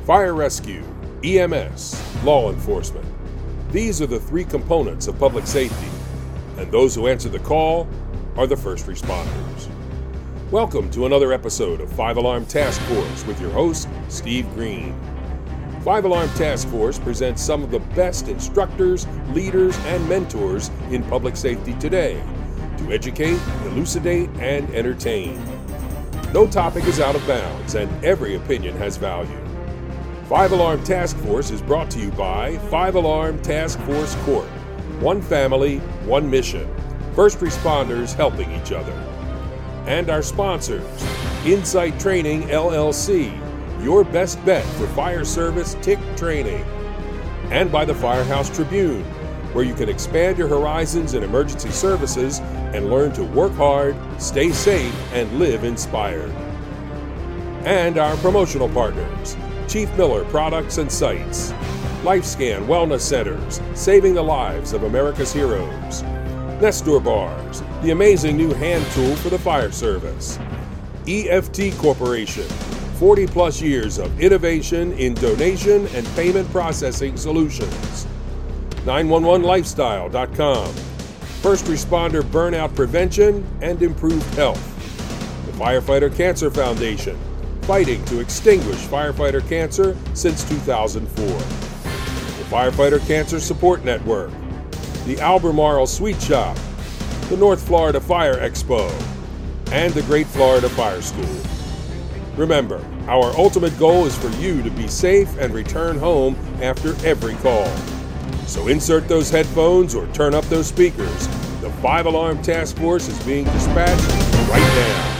fire rescue, EMS, law enforcement. These are the three components of public safety, and those who answer the call are the first responders. Welcome to another episode of 5 Alarm Task Force with your host, Steve Green. 5 Alarm Task Force presents some of the best instructors, leaders, and mentors in public safety today to educate, elucidate, and entertain. No topic is out of bounds, and every opinion has value. 5 Alarm Task Force is brought to you by 5 Alarm Task Force Corp. One family, one mission. First responders helping each other. And our sponsors, Insight Training LLC, your best bet for fire service TIC training. And by the Firehouse Tribune, where you can expand your horizons in emergency services and learn to work hard, stay safe, and live inspired. And our promotional partners, Chief Miller Products and Sites, LifeScan Wellness Centers, saving the lives of America's heroes, Nestor Bars, the amazing new hand tool for the fire service, EFT Corporation, 40 plus years of innovation in donation and payment processing solutions, 911lifestyle.com, First Responder Burnout Prevention and Improved Health, the Firefighter Cancer Foundation, fighting to extinguish firefighter cancer since 2004. The Firefighter Cancer Support Network, the Albemarle Sweet Shop, the North Florida Fire Expo, and the Great Florida Fire School. Remember, our ultimate goal is for you to be safe and return home after every call. So insert those headphones or turn up those speakers. The 5 Alarm Task Force is being dispatched right now.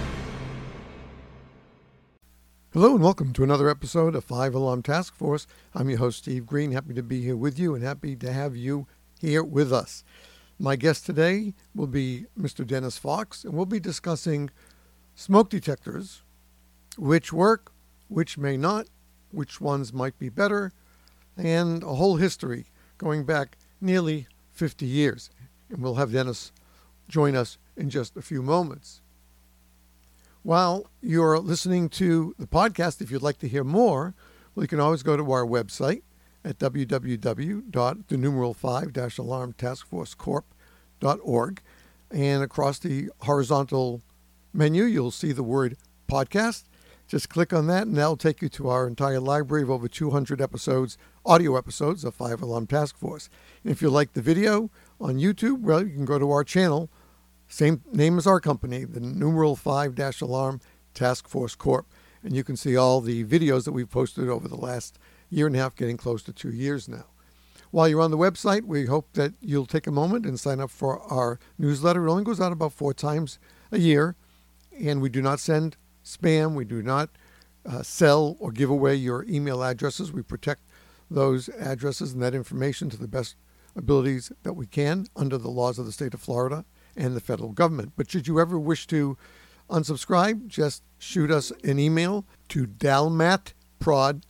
Hello and welcome to another episode of 5 Alarm Task Force. I'm your host, Steve Green. Happy to be here with you and happy to have you here with us. My guest today will be Mr. Dennis Fox, and we'll be discussing smoke detectors, which work, which may not, which ones might be better, and a whole history going back nearly 50 years. And we'll have Dennis join us in just a few moments. While you're listening to the podcast, if you'd like to hear more, well, you can always go to our website at www.5-alarmtaskforcecorp.org. And across the horizontal menu, you'll see the word podcast. Just click on that, and that'll take you to our entire library of over 200 episodes, audio episodes of 5 Alarm Task Force. And if you like the video on YouTube, well, you can go to our channel, same name as our company, the numeral 5-Alarm Task Force Corp. And you can see all the videos that we've posted over the last year and a half, getting close to 2 years now. While you're on the website, we hope that you'll take a moment and sign up for our newsletter. It only goes out about 4 times a year, and we do not send spam. We do not sell or give away your email addresses. We protect those addresses and that information to the best abilities that we can under the laws of the state of Florida and the federal government. But should you ever wish to unsubscribe, just shoot us an email to dalmatprod,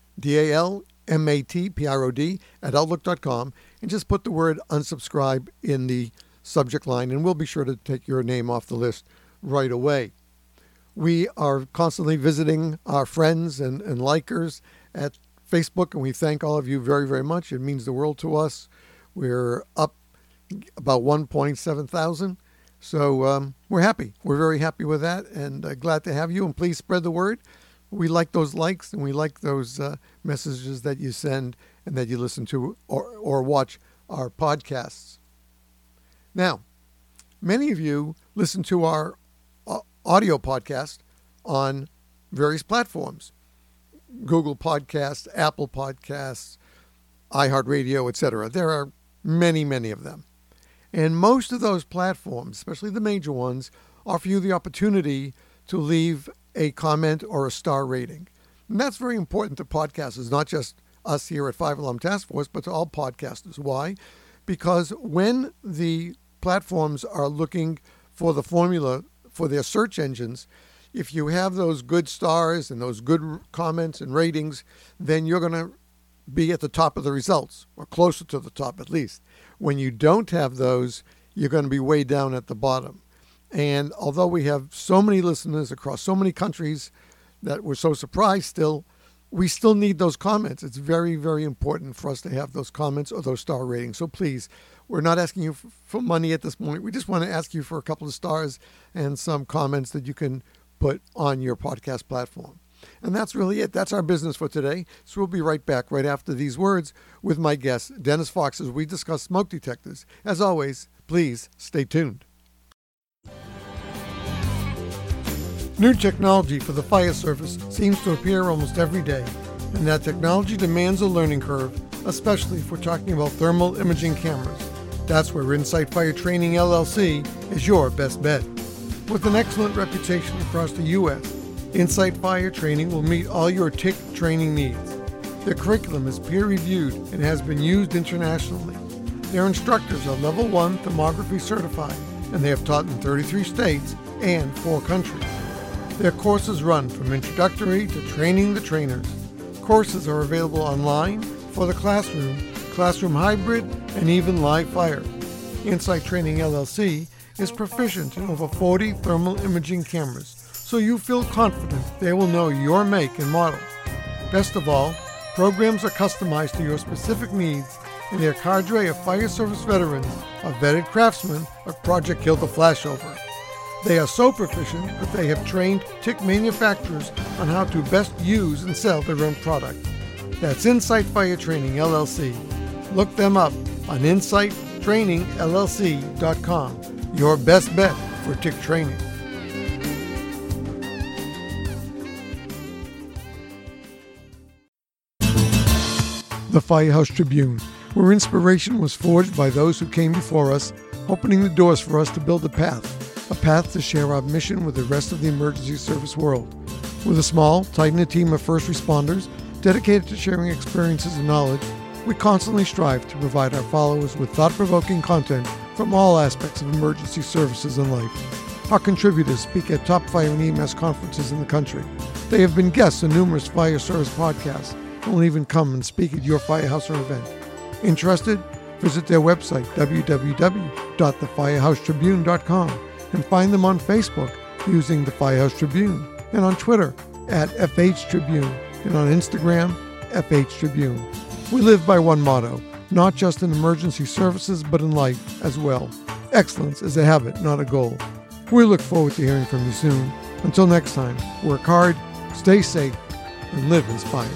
DALMATPROD @outlook.com, and just put the word unsubscribe in the subject line, and we'll be sure to take your name off the list right away. We are constantly visiting our friends and likers at Facebook, and we thank all of you very, very much. It means the world to us. We're up about 1.7 thousand. So we're happy. We're very happy with that, and glad to have you. And please spread the word. We like those likes, and we like those messages that you send and that you listen to or watch our podcasts. Now, many of you listen to our audio podcast on various platforms: Google Podcasts, Apple Podcasts, iHeartRadio, etc. There are many, many of them. And most of those platforms, especially the major ones, offer you the opportunity to leave a comment or a star rating. And that's very important to podcasters, not just us here at 5 Alarm Task Force, but to all podcasters. Why? Because when the platforms are looking for the formula for their search engines, if you have those good stars and those good comments and ratings, then you're going to be at the top of the results, or closer to the top at least. When you don't have those, you're going to be way down at the bottom. And although we have so many listeners across so many countries that we're so surprised still we still need those comments. It's very, very important for us to have those comments or those star ratings. So please, we're not asking you for money at this point. We just want to ask you for a couple of stars and some comments that you can put on your podcast platform. And that's really it. That's our business for today. So we'll be right back right after these words with my guest, Dennis Fox, as we discuss smoke detectors. As always, please stay tuned. New technology for the fire service seems to appear almost every day, and that technology demands a learning curve, especially if we're talking about thermal imaging cameras. That's where Insight Fire Training LLC is your best bet. With an excellent reputation across the U.S., Insight Fire Training will meet all your TIC training needs. Their curriculum is peer-reviewed and has been used internationally. Their instructors are Level 1 thermography certified, and they have taught in 33 states and 4 countries. Their courses run from introductory to training the trainers. Courses are available online, for the classroom hybrid, and even live fire. Insight Training LLC is proficient in over 40 thermal imaging cameras, so you feel confident they will know your make and model. Best of all, programs are customized to your specific needs, and their cadre of fire service veterans are vetted craftsmen of Project Kill the Flashover. They are so proficient that they have trained TIC manufacturers on how to best use and sell their own product. That's Insight Fire Training LLC. Look them up on insighttrainingllc.com. Your best bet for TIC training. The Firehouse Tribune, where inspiration was forged by those who came before us, opening the doors for us to build a path to share our mission with the rest of the emergency service world. With a small, tight-knit team of first responders dedicated to sharing experiences and knowledge, we constantly strive to provide our followers with thought-provoking content from all aspects of emergency services and life. Our contributors speak at top fire and EMS conferences in the country. They have been guests on numerous fire service podcasts and will even come and speak at your firehouse or event. Interested? Visit their website, www.thefirehousetribune.com, and find them on Facebook using The Firehouse Tribune, and on Twitter at FH Tribune, and on Instagram, FH Tribune. We live by one motto, not just in emergency services, but in life as well. Excellence is a habit, not a goal. We look forward to hearing from you soon. Until next time, work hard, stay safe, and live inspired.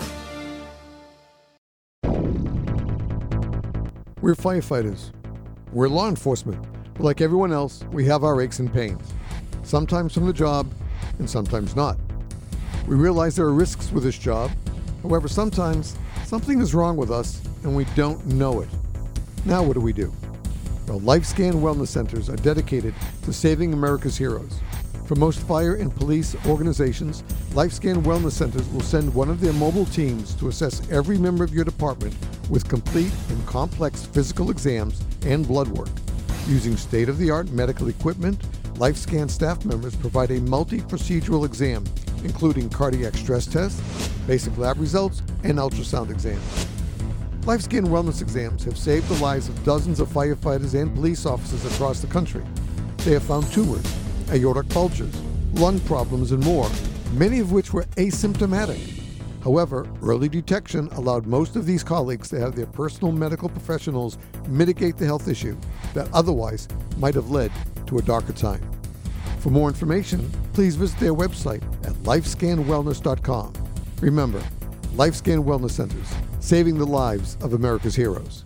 We're firefighters. We're law enforcement. But like everyone else, we have our aches and pains. Sometimes from the job, and sometimes not. We realize there are risks with this job. However, sometimes something is wrong with us, and we don't know it. Now what do we do? Well, LifeScan Wellness Centers are dedicated to saving America's heroes. For most fire and police organizations, LifeScan Wellness Centers will send one of their mobile teams to assess every member of your department with complete and complex physical exams and blood work. Using state-of-the-art medical equipment, LifeScan staff members provide a multi-procedural exam, including cardiac stress tests, basic lab results, and ultrasound exams. LifeScan wellness exams have saved the lives of dozens of firefighters and police officers across the country. They have found tumors, aortic bulges, lung problems, and more, many of which were asymptomatic. However, early detection allowed most of these colleagues to have their personal medical professionals mitigate the health issue that otherwise might have led to a darker time. For more information, please visit their website at lifescanwellness.com. Remember, LifeScan Wellness Centers, saving the lives of America's heroes.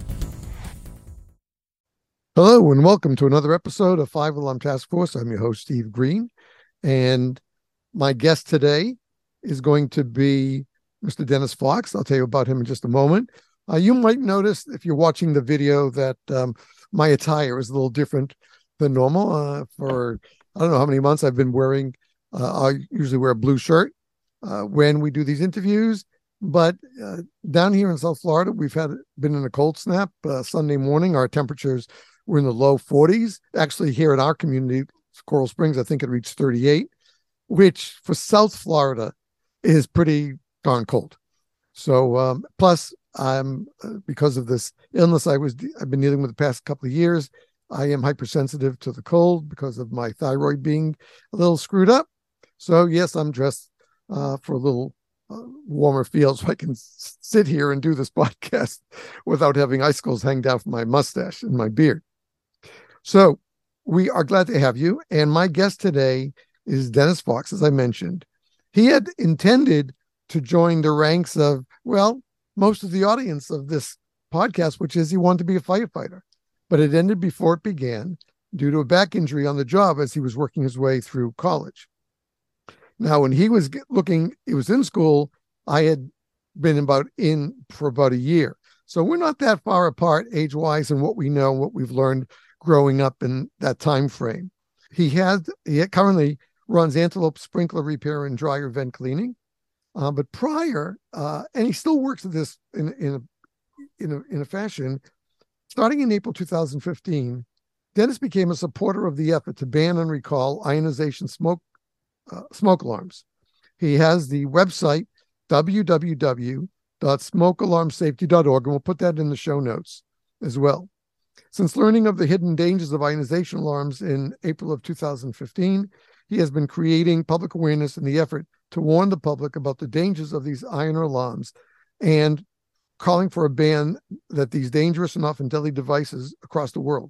Hello, and welcome to another episode of 5 Alarm Task Force. I'm your host, Steve Green, and my guest today is going to be Mr. Dennis Fox. I'll tell you about him in just a moment. You might notice if you're watching the video that my attire is a little different than normal. For I don't know how many months I've been wearing, I usually wear a blue shirt when we do these interviews. But down here in South Florida, we've been in a cold snap. Sunday morning, our temperatures were in the low 40s. Actually, here in our community, Coral Springs, I think it reached 38, which for South Florida is pretty darn cold. So plus I'm because of this illness I've been dealing with the past couple of years, I am hypersensitive to the cold because of my thyroid being a little screwed up. So yes, I'm dressed for a little warmer field so I can sit here and do this podcast without having icicles hang down from my mustache and my beard. So we are glad to have you. And my guest today is Dennis Fox, as I mentioned. He had intended to join the ranks of, well, most of the audience of this podcast, which is he wanted to be a firefighter. But it ended before it began due to a back injury on the job as he was working his way through college. Now, when he was in school, I had been for about a year. So we're not that far apart age-wise in what we know, what we've learned growing up in that time frame. He currently runs Antelope Sprinkler Repair and Dryer Vent Cleaning. But prior, and he still works at this in a fashion, starting in April 2015, Dennis became a supporter of the effort to ban and recall ionization smoke alarms. He has the website www.smokealarmsafety.org, and we'll put that in the show notes as well. Since learning of the hidden dangers of ionization alarms in April of 2015, he has been creating public awareness in the effort to warn the public about the dangers of these iron alarms and calling for a ban that these dangerous and often deadly devices across the world.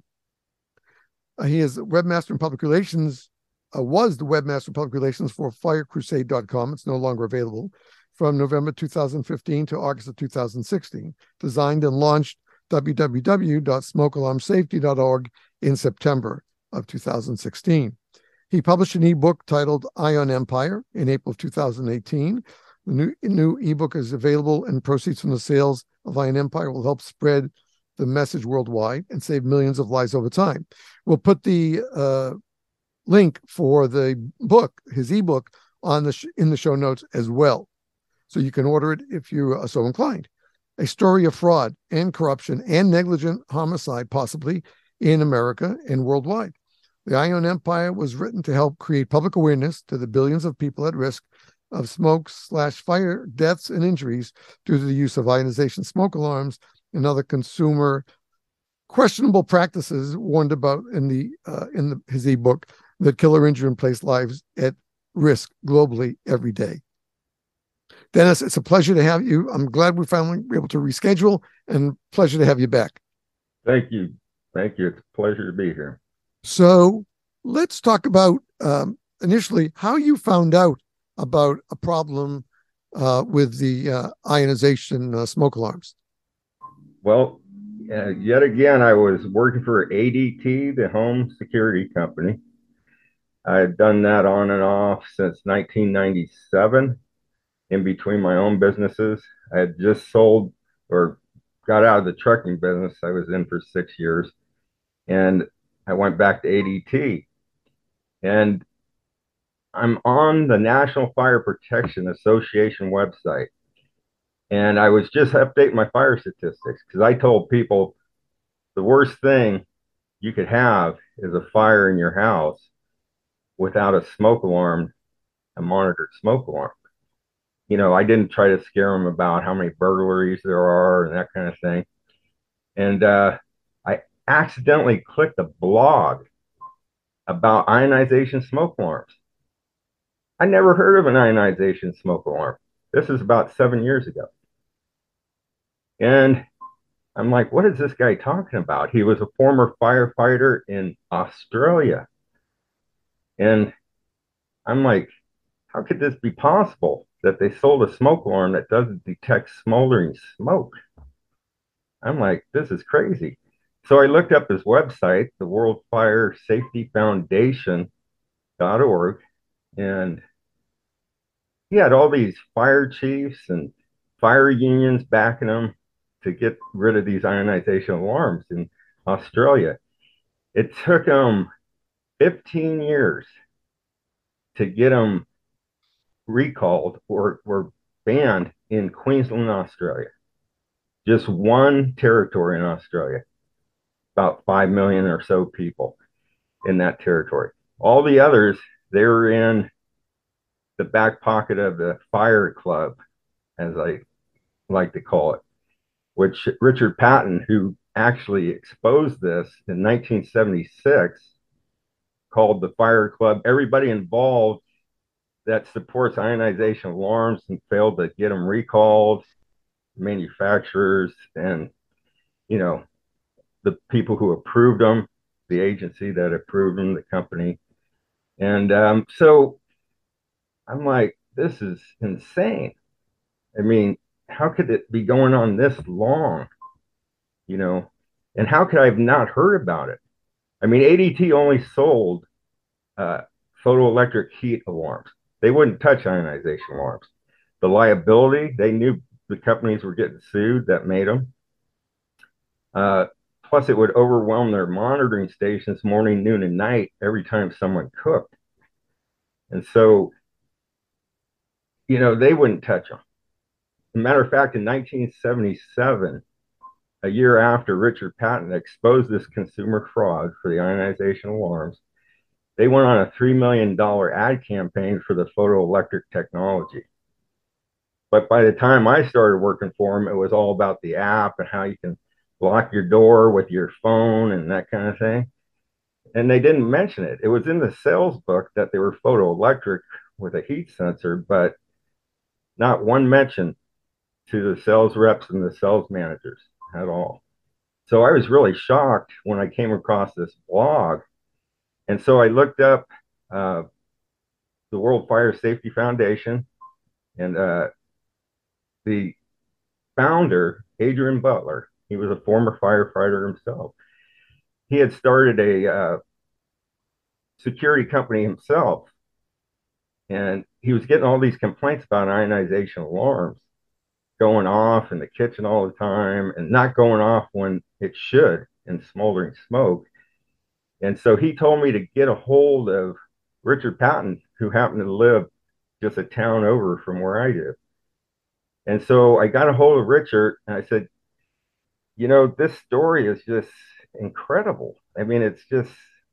He is webmaster in public relations, was the webmaster in public relations for firecrusade.com. It's no longer available. From November 2015 to August of 2016, designed and launched www.smokealarmsafety.org in September of 2016. He published an ebook titled Ion Empire in April of 2018. The new ebook is available, and proceeds from the sales of Ion Empire will help spread the message worldwide and save millions of lives over time. We'll put the link for the book, his ebook, in the show notes as well, so you can order it if you are so inclined. A story of fraud and corruption and negligent homicide, possibly in America and worldwide. The Ion Empire was written to help create public awareness to the billions of people at risk of smoke/fire deaths and injuries due to the use of ionization smoke alarms and other consumer questionable practices warned about in his ebook that kill or injure and place lives at risk globally every day. Dennis, it's a pleasure to have you. I'm glad we finally were able to reschedule, and pleasure to have you back. Thank you. Thank you. It's a pleasure to be here. So let's talk about initially how you found out about a problem with the ionization smoke alarms. Well, yet again, I was working for ADT, the home security company. I had done that on and off since 1997 in between my own businesses. I had just sold or got out of the trucking business I was in for 6 years, and I went back to ADT. And I'm on the National Fire Protection Association website. And I was just updating my fire statistics because I told people the worst thing you could have is a fire in your house without a smoke alarm, a monitored smoke alarm. You know, I didn't try to scare them about how many burglaries there are and that kind of thing. And I accidentally clicked a blog about ionization smoke alarms. I never heard of an ionization smoke alarm. This is about 7 years ago. And I'm like, what is this guy talking about? He was a former firefighter in Australia. And I'm like, how could this be possible that they sold a smoke alarm that doesn't detect smoldering smoke? I'm like, this is crazy. So I looked up his website, the World Fire Safety Foundation.org, and he had all these fire chiefs and fire unions backing him to get rid of these ionization alarms in Australia. It took them 15 years to get them recalled or banned in Queensland, Australia. Just one territory in Australia, about 5 million or so people in that territory. All the others, they were in the back pocket of the fire club, as I like to call it, which Richard Patton, who actually exposed this in 1976, called the fire club. Everybody involved that supports ionization alarms and failed to get them recalled. Manufacturers and, you know, the people who approved them, the agency that approved them, the company. And so I'm like, this is insane. I mean, how could it be going on this long, you know? And how could I have not heard about it? I mean, ADT only sold uh, photoelectric heat alarms. They wouldn't touch ionization alarms. The liability, they knew the companies were getting sued that made them. Plus, it would overwhelm their monitoring stations morning, noon, and night every time someone cooked. And so, you know, they wouldn't touch them. As a matter of fact, in 1977, a year after Richard Patton exposed this consumer fraud for the ionization alarms, they went on a $3 million ad campaign for the photoelectric technology. But by the time I started working for them, it was all about the app and how you can lock your door with your phone and that kind of thing. And they didn't mention it. It was in the sales book that they were photoelectric with a heat sensor, but not one mention to the sales reps and the sales managers at all. So I was really shocked when I came across this blog. And so I looked up the World Fire Safety Foundation, and the founder, Adrian Butler, he was a former firefighter himself. He had started a security company himself, and he was getting all these complaints about ionization alarms going off in the kitchen all the time and not going off when it should in smoldering smoke. And so he told me to get a hold of Richard Patton, who happened to live just a town over from where I live. And so I got a hold of Richard and I said, you know, this story is just incredible. I mean, it's just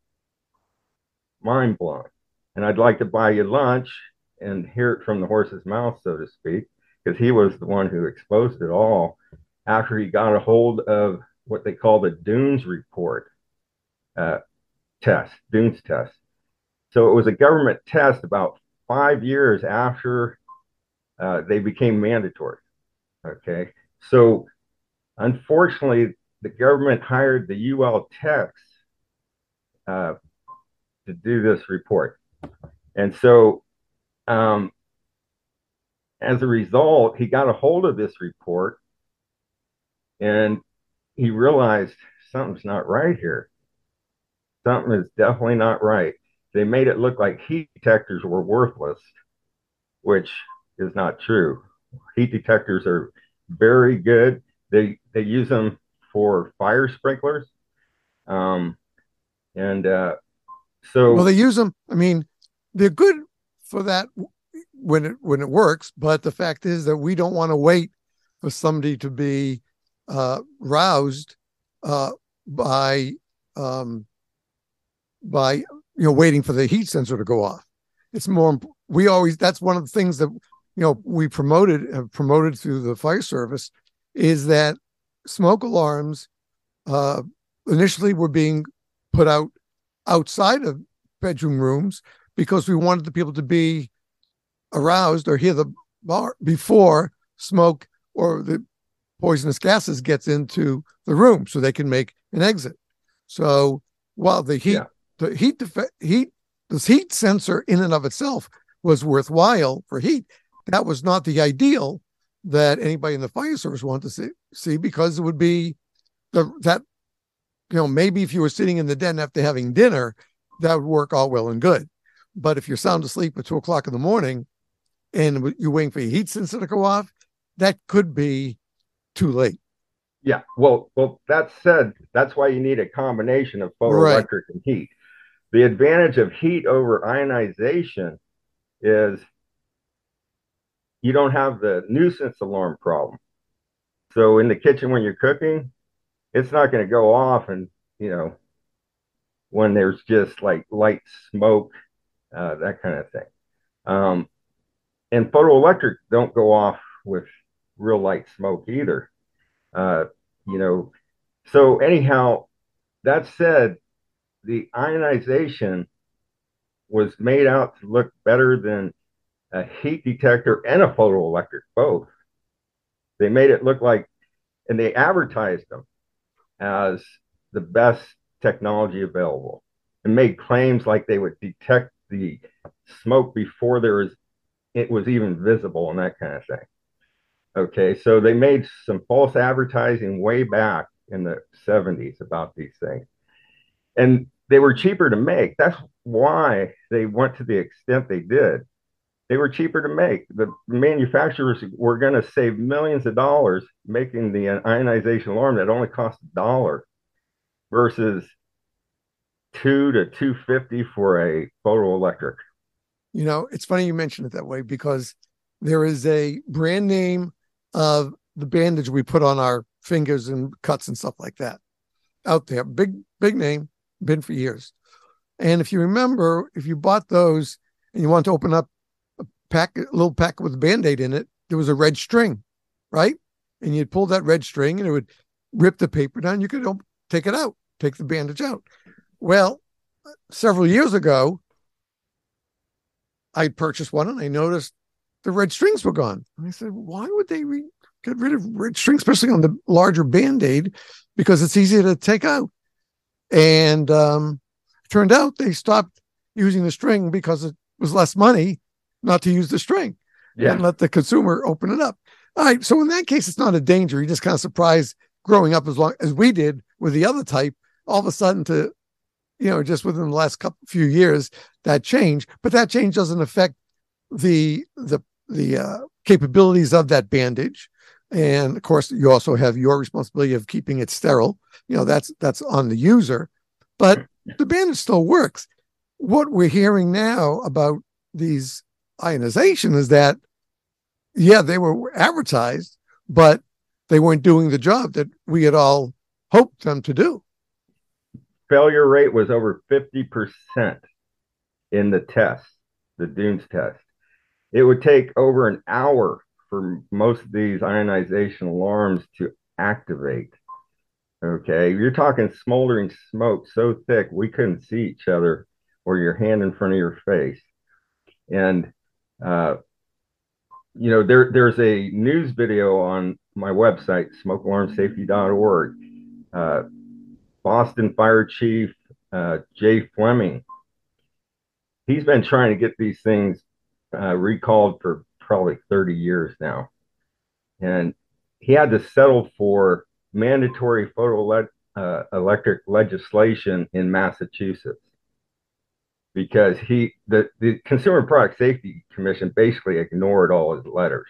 mind blowing. And I'd like to buy you lunch and hear it from the horse's mouth, so to speak, because he was the one who exposed it all after he got a hold of what they call the Dunes report Dunes test. So it was a government test about 5 years after they became mandatory. Okay. So unfortunately, the government hired the UL techs to do this report. And so as a result, he got a hold of this report and he realized something's not right here. Something is definitely not right. They made it look like heat detectors were worthless, which is not true. Heat detectors are very good. They use them for fire sprinklers. And so Well, they use them. I mean, they're good for that when it works. But the fact is that we don't want to wait for somebody to be roused by waiting for the heat sensor to go off. It's more. That's one of the things that we have promoted through the fire service is that smoke alarms initially were being put out outside of bedroom rooms because we wanted the people to be aroused or hear the bar before smoke or the poisonous gases gets into the room so they can make an exit. So while the heat, this heat sensor in and of itself was worthwhile for heat, that was not the ideal that anybody in the fire service wanted to see because it would be maybe if you were sitting in the den after having dinner, that would work all well and good. But if you're sound asleep at 2:00 in the morning and you're waiting for your heat sensor to go off, that could be too late. Yeah. Well, that said, that's why you need a combination of photoelectric and heat. The advantage of heat over ionization is you don't have the nuisance alarm problem. So in the kitchen when you're cooking, it's not going to go off and, when there's just like light smoke, that kind of thing. And photoelectric don't go off with real light smoke either. So anyhow, that said, the ionization was made out to look better than a heat detector, and a photoelectric, both. They made it look like, and they advertised them as the best technology available and made claims like they would detect the smoke before it was even visible and that kind of thing. Okay, so they made some false advertising way back in the 70s about these things. And they were cheaper to make. That's why they went to the extent they did. They were cheaper to make. The manufacturers were going to save millions of dollars making the ionization alarm that only cost $1 versus 2 to 250 for a photoelectric. It's funny you mention it that way because there is a brand name of the bandage we put on our fingers and cuts and stuff like that out there. Big name, been for years. And if you remember, if you bought those and you want to open up a little pack with a Band-Aid in it, there was a red string, right? And you'd pull that red string and it would rip the paper down. You could take it out, take the bandage out. Well, several years ago, I purchased one and I noticed the red strings were gone. And I said, why would they get rid of red strings, especially on the larger Band-Aid? Because it's easier to take out. And turned out they stopped using the string because it was less money not to use the string and let the consumer open it up. All right. So in that case, it's not a danger. You're just kind of surprised growing up as long as we did with the other type, all of a sudden just within the last few years, that change. But that change doesn't affect the capabilities of that bandage. And of course, you also have your responsibility of keeping it sterile. That's on the user, but the bandage still works. What we're hearing now about these ionization is that, they were advertised, but they weren't doing the job that we had all hoped them to do. Failure rate was over 50% in the test, the Dunes test. It would take over an hour for most of these ionization alarms to activate. Okay, you're talking smoldering smoke so thick we couldn't see each other or your hand in front of your face. And there's a news video on my website, smokealarmsafety.org. Boston Fire Chief Jay Fleming, he's been trying to get these things recalled for probably 30 years now. And he had to settle for mandatory photoelectric legislation in Massachusetts because the Consumer Product Safety Commission basically ignored all his letters.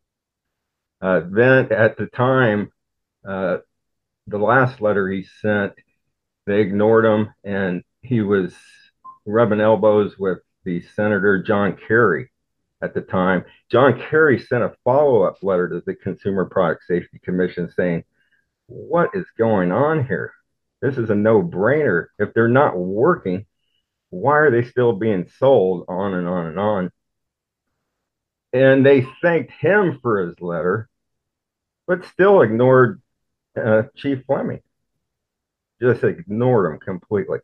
Then at the time, the last letter he sent, they ignored him, and he was rubbing elbows with the Senator John Kerry at the time. John Kerry sent a follow-up letter to the Consumer Product Safety Commission saying, what is going on here? This is a no-brainer. If they're not working, why are they still being sold? On and on and on. And they thanked him for his letter, but still ignored Chief Fleming. Just ignored him completely.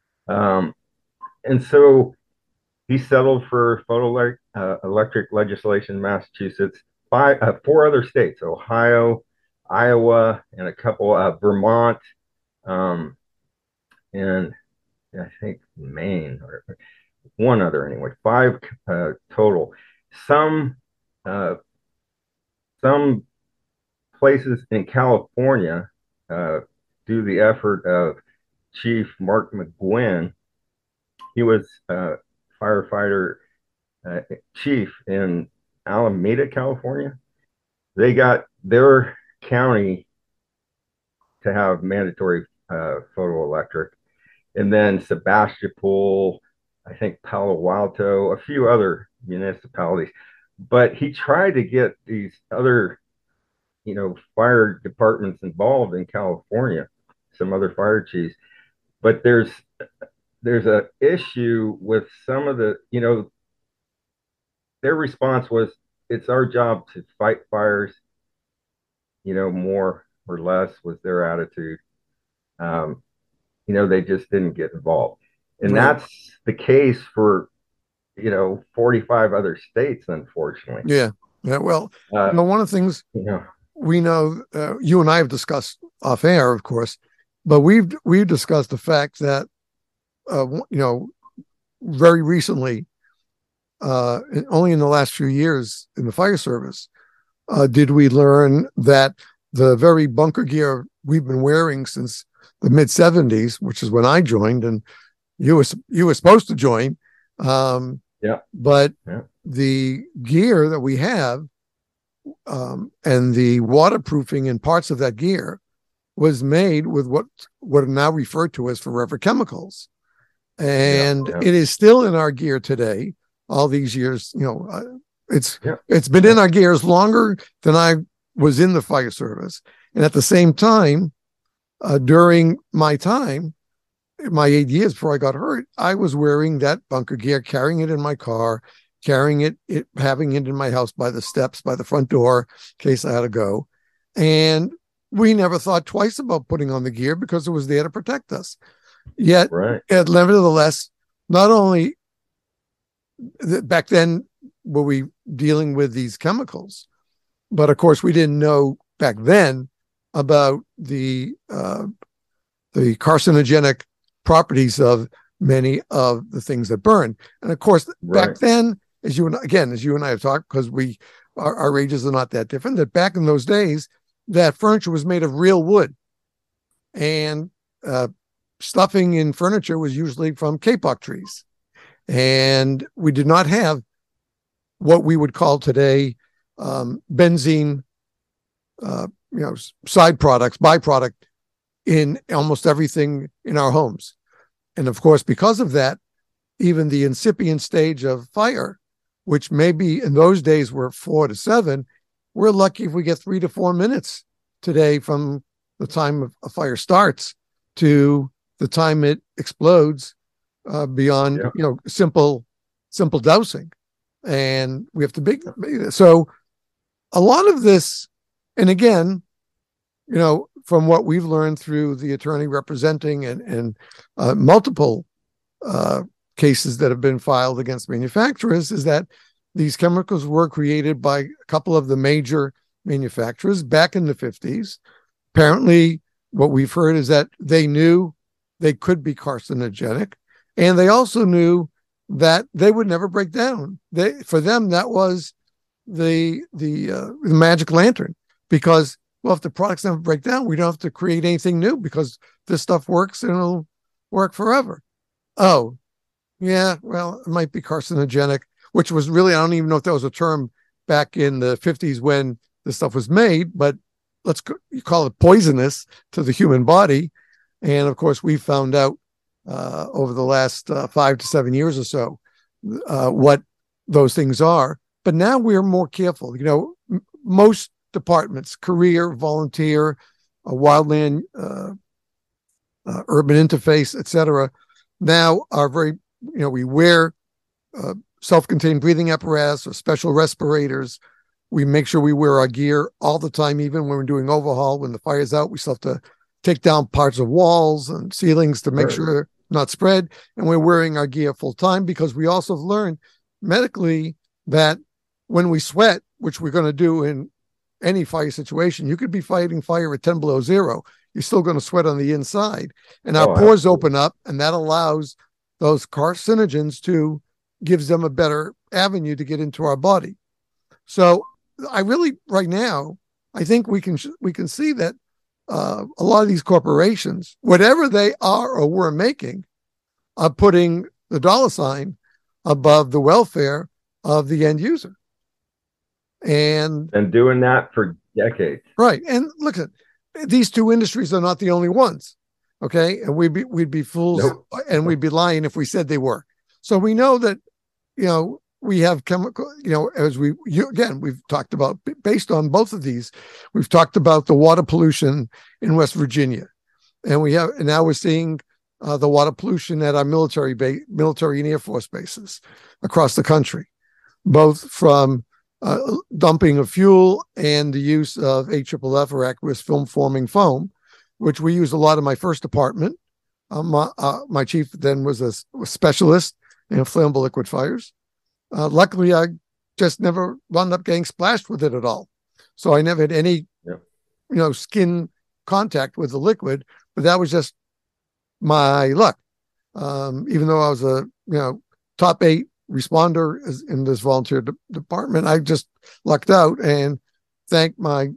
And so he settled for photoelectric legislation in Massachusetts, 4 other states, Ohio, Iowa, and a couple of Vermont, and I think Maine, or one other anyway, 5 total. Some places in California, due to the effort of Chief Mark McGuinn, he was firefighter chief in Alameda, California. They got their county to have mandatory photoelectric, and then Sebastopol, I think Palo Alto, a few other municipalities. But he tried to get these other, fire departments involved in California, some other fire chiefs. But there's a issue with some of the, their response was, it's our job to fight fires, more or less was their attitude. They just didn't get involved. And that's the case for 45 other states, unfortunately. Yeah. Yeah. Well, Uh, one of the things you know, we know, you and I have discussed off air, of course, but we've discussed the fact that, very recently, only in the last few years in the fire service, did we learn that the very bunker gear we've been wearing since the mid '70s, which is when I joined, and you were supposed to join, yeah, but yeah, the gear that we have, and the waterproofing and parts of that gear was made with what are now referred to as forever chemicals, yeah, and yeah, it is still in our gear today. All these years, it's yeah, it's been yeah. in our gears longer than I was in the fire service, and at the same time, during my 8 years before I got hurt, I was wearing that bunker gear, carrying it in my car, carrying it, having it in my house by the steps, by the front door, in case I had to go. And we never thought twice about putting on the gear because it was there to protect us. Yet, Right. nevertheless, not only back then were we dealing with these chemicals, but of course we didn't know back then about the carcinogenic properties of many of the things that burn. And of course, back Right. then, as you and I have talked, because our ages are not that different, that back in those days, that furniture was made of real wood, and stuffing in furniture was usually from kapok trees, and we did not have what we would call today benzene, side products, byproduct in almost everything in our homes. And of course, because of that, even the incipient stage of fire, which maybe in those days were 4 to 7, we're lucky if we get 3 to 4 minutes today from the time a fire starts to the time it explodes, beyond, Yeah. simple dousing. And we have to so a lot of this, and again, from what we've learned through the attorney representing and multiple cases that have been filed against manufacturers, is that these chemicals were created by a couple of the major manufacturers back in the 50s. Apparently, what we've heard is that they knew they could be carcinogenic, and they also knew that they would never break down. For them, that was the magic lantern, because, well, if the products never break down, we don't have to create anything new because this stuff works and it'll work forever. Oh, yeah, well, it might be carcinogenic, which was really, I don't even know if that was a term back in the 50s when this stuff was made, but you call it poisonous to the human body. And of course, we found out over the last 5 to 7 years or so what those things are. But now we're more careful. Most departments, career, volunteer, wildland, urban interface, etc., now are very, we wear self-contained breathing apparatus or special respirators. We make sure we wear our gear all the time, even when we're doing overhaul. When the fire's out, we still have to take down parts of walls and ceilings to make sure they're not spread. And we're wearing our gear full time, because we also have learned medically that when we sweat, which we're going to do in any fire situation, you could be fighting fire at 10 below zero. You're still going to sweat on the inside, and our pores open up, and that allows those carcinogens gives them a better avenue to get into our body. So I really, right now, I think we can see that a lot of these corporations, whatever they are or were making, are putting the dollar sign above the welfare of the end user. And doing that for decades. Right. And look, these two industries are not the only ones. Okay. And we'd be fools, nope, and we'd be lying if we said they were. So we know that, we have chemical, as we've talked about, based on both of these, we've talked about the water pollution in West Virginia. And now we're seeing the water pollution at our military and Air Force bases across the country, both from dumping of fuel and the use of AFFF, or aqueous film forming foam, which we used a lot in my first department. My chief then was a specialist in flammable liquid fires. Luckily, I just never wound up getting splashed with it at all. So I never had any, skin contact with the liquid, but that was just my luck. Even though I was a, top 8 responder in this volunteer department, I just lucked out and thank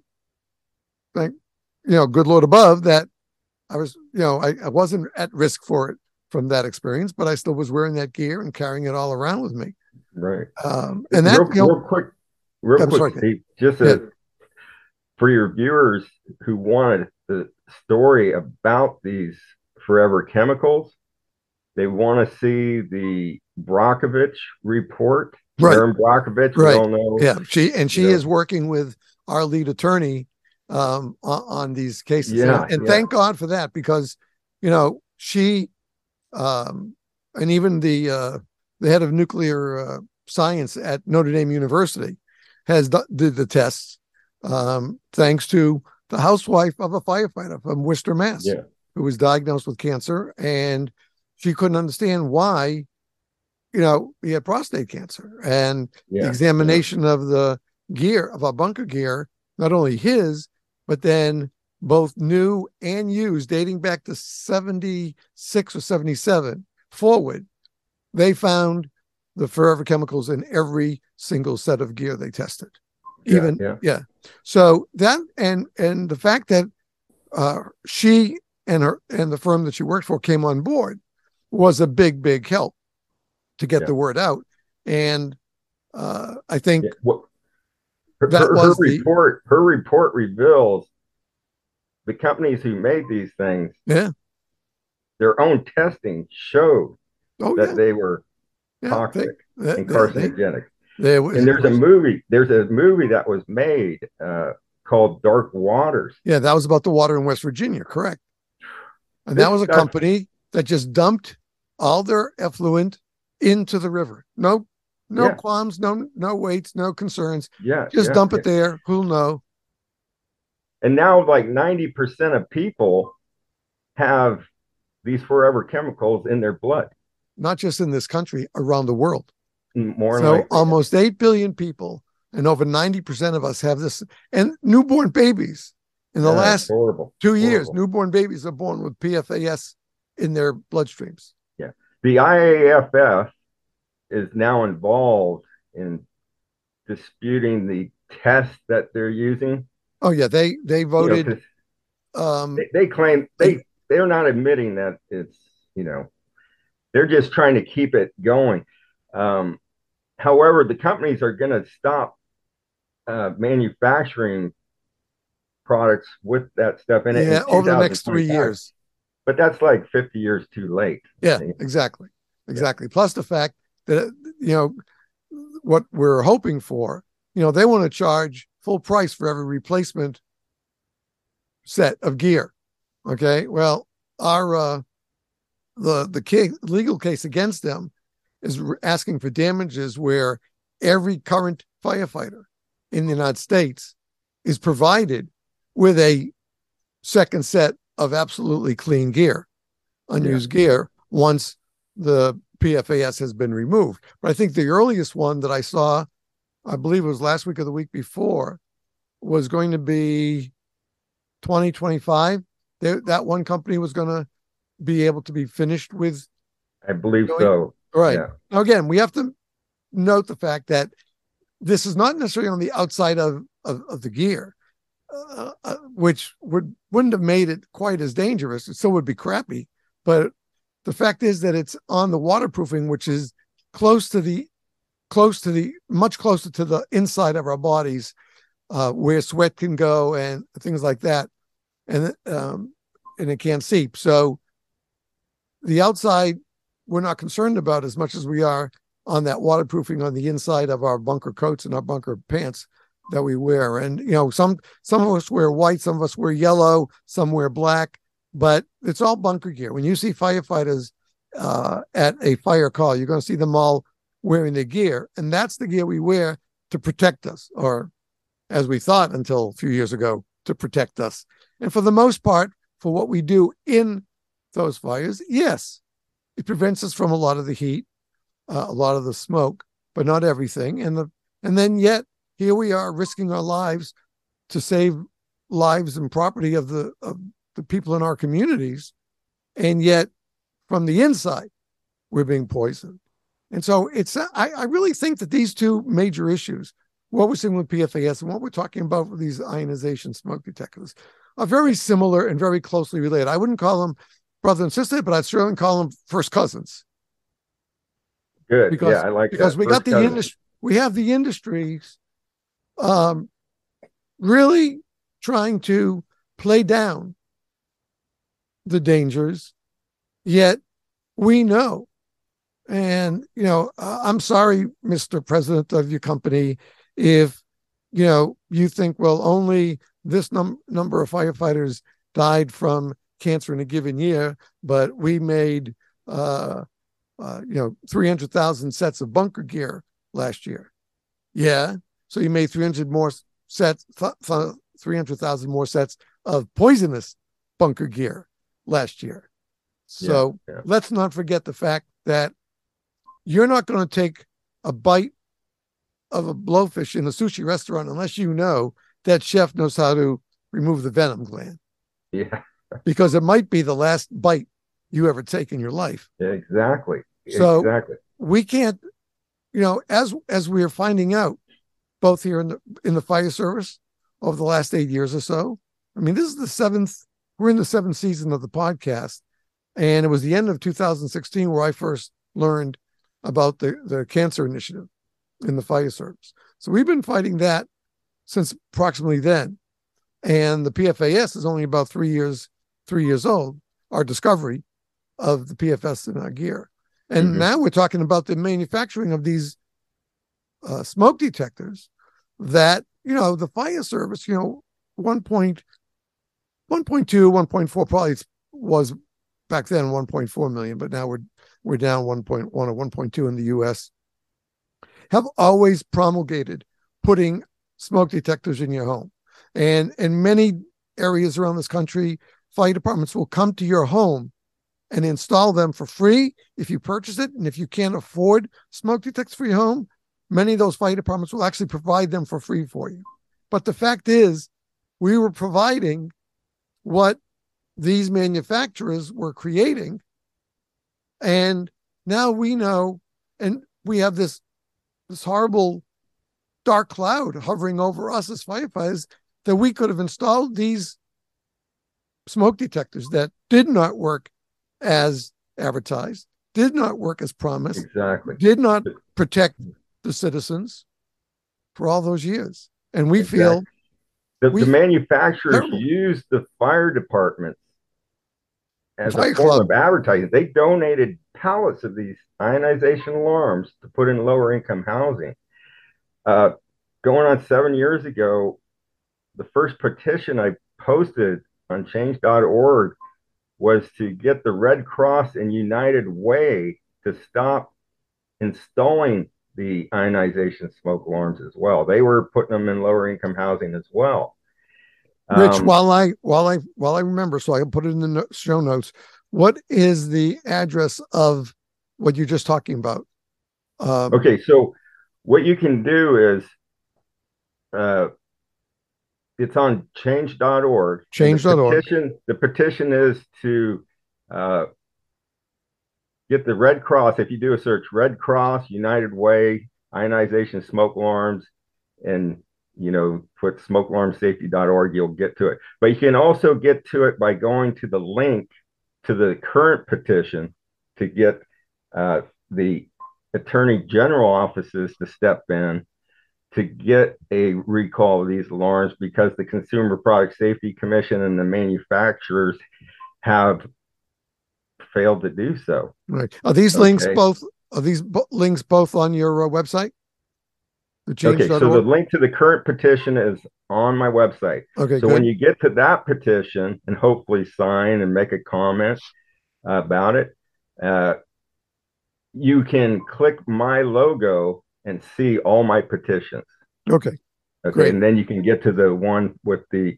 good Lord above that I was, I wasn't at risk for it from that experience, but I still was wearing that gear and carrying it all around with me. Right. And that, real quick, Steve, just for your viewers who wanted the story about these forever chemicals, they want to see the Brockovich report. Right. Erin Brockovich, right. we all know. Yeah, she is working with our lead attorney on these cases. Yeah, and thank God for that, because she and even the head of nuclear science at Notre Dame University did the tests, thanks to the housewife of a firefighter from Worcester, Mass, who was diagnosed with cancer, and she couldn't understand why he had prostate cancer. And the examination of the gear, of our bunker gear, not only his, but then both new and used, dating back to 76 or 77 forward, they found the forever chemicals in every single set of gear they tested. So that, and the fact that she and the firm that she worked for came on board was a big help to get the word out. And I think her report reveals the companies who made these things, their own testing showed that they were toxic and carcinogenic. And there's a movie that was made called Dark Waters. Yeah, that was about the water in West Virginia, correct? And that was a company that just dumped all their effluent into the river. No qualms, no weights, no concerns. Just dump it there. Who'll know? And now like 90% of people have these forever chemicals in their blood. Not just in this country, around the world. More so likely. Almost 8 billion people, and over 90% of us have this. And newborn babies in the last 2 years, newborn babies are born with PFAS in their bloodstreams. Yeah. The IAFF is now involved in disputing the test that they're using. Oh yeah, they voted. They claim they're not admitting that it's, they're just trying to keep it going. However, the companies are going to stop manufacturing products with that stuff in it. Over the next 3 years. But that's like 50 years too late. Yeah, exactly. Plus the fact that, what we're hoping for, they want to charge full price for every replacement set of gear. Okay. Well, our, the legal case against them is asking for damages where every current firefighter in the United States is provided with a second set of absolutely clean gear, unused gear, once the PFAS has been removed. But I think the earliest one that I saw, I believe it was last week or the week before, was going to be 2025. That one company was going to be able to be finished with. I believe so. Right. Yeah. Now, again, we have to note the fact that this is not necessarily on the outside of the gear, which wouldn't have made it quite as dangerous. It still would be crappy. But the fact is that it's on the waterproofing, which is much closer to the inside of our bodies, where sweat can go and things like that. And it can't seep. So the outside, we're not concerned about as much as we are on that waterproofing on the inside of our bunker coats and our bunker pants that we wear. And, some of us wear white, some of us wear yellow, some wear black, but it's all bunker gear. When you see firefighters at a fire call, you're going to see them all wearing their gear. And that's the gear we wear to protect us, or as we thought until a few years ago, to protect us. And for the most part, for what we do in those fires, yes, it prevents us from a lot of the heat, a lot of the smoke, but not everything. And then yet here we are risking our lives to save lives and property of the people in our communities, and yet from the inside we're being poisoned. And so I really think that these two major issues, what we're seeing with PFAS and what we're talking about with these ionization smoke detectors, are very similar and very closely related. I wouldn't call them brother and sister, but I'd certainly call them first cousins. Good. Because, I like because that. we got the industry, we have the industries really trying to play down the dangers, yet we know. And, I'm sorry, Mr. President of your company, if, you think, well, only this number of firefighters died from cancer in a given year, but we made, 300,000 sets of bunker gear last year. Yeah. So you made 300,000 more sets of poisonous bunker gear last year. So let's not forget the fact that you're not going to take a bite of a blowfish in a sushi restaurant unless you know that chef knows how to remove the venom gland. Yeah. Because it might be the last bite you ever take in your life. Exactly. So we can't, as we're finding out, both here in the fire service over the last 8 years or so. I mean, this is we're in the seventh season of the podcast. And it was the end of 2016 where I first learned about the cancer initiative in the fire service. So we've been fighting that since approximately then. And the PFAS is only about 3 years old, our discovery of the PFAS in our gear. And now we're talking about the manufacturing of these smoke detectors that, the fire service, 1.2, 1.4 probably was back then 1.4 million, but now we're down 1.1 or 1.2 in the US, have always promulgated putting smoke detectors in your home. And in many areas around this country, fire departments will come to your home and install them for free if you purchase it. And if you can't afford smoke detectors for your home, many of those fire departments will actually provide them for free for you. But the fact is, we were providing what these manufacturers were creating. And now we know, and we have this horrible dark cloud hovering over us as firefighters, that we could have installed these smoke detectors that did not work as advertised, did not work as promised, did not protect the citizens for all those years. And we feel the manufacturers use the fire departments as a form of advertising. They donated pallets of these ionization alarms to put in lower income housing. Going on 7 years ago, the first petition I posted on change.org was to get the Red Cross and United Way to stop installing the ionization smoke alarms as well. They were putting them in lower income housing as well. Rich, while I remember, so I can put it in the show notes, what is the address of what you're just talking about? Okay, so what you can do is it's on change.org. Change.org. The petition is to get the Red Cross. If you do a search, Red Cross, United Way, ionization smoke alarms, and put smokealarmsafety.org, you'll get to it. But you can also get to it by going to the link to the current petition to get the Attorney General offices to step in to get a recall of these alarms, because the Consumer Product Safety Commission and the manufacturers have failed to do so. Right. Are these links both? Are these links both on your website? Okay, so the link to the current petition is on my website. Okay, so when you get to that petition and hopefully sign and make a comment about it, you can click my logo and see all my petitions. Okay. Great. And then you can get to the one with the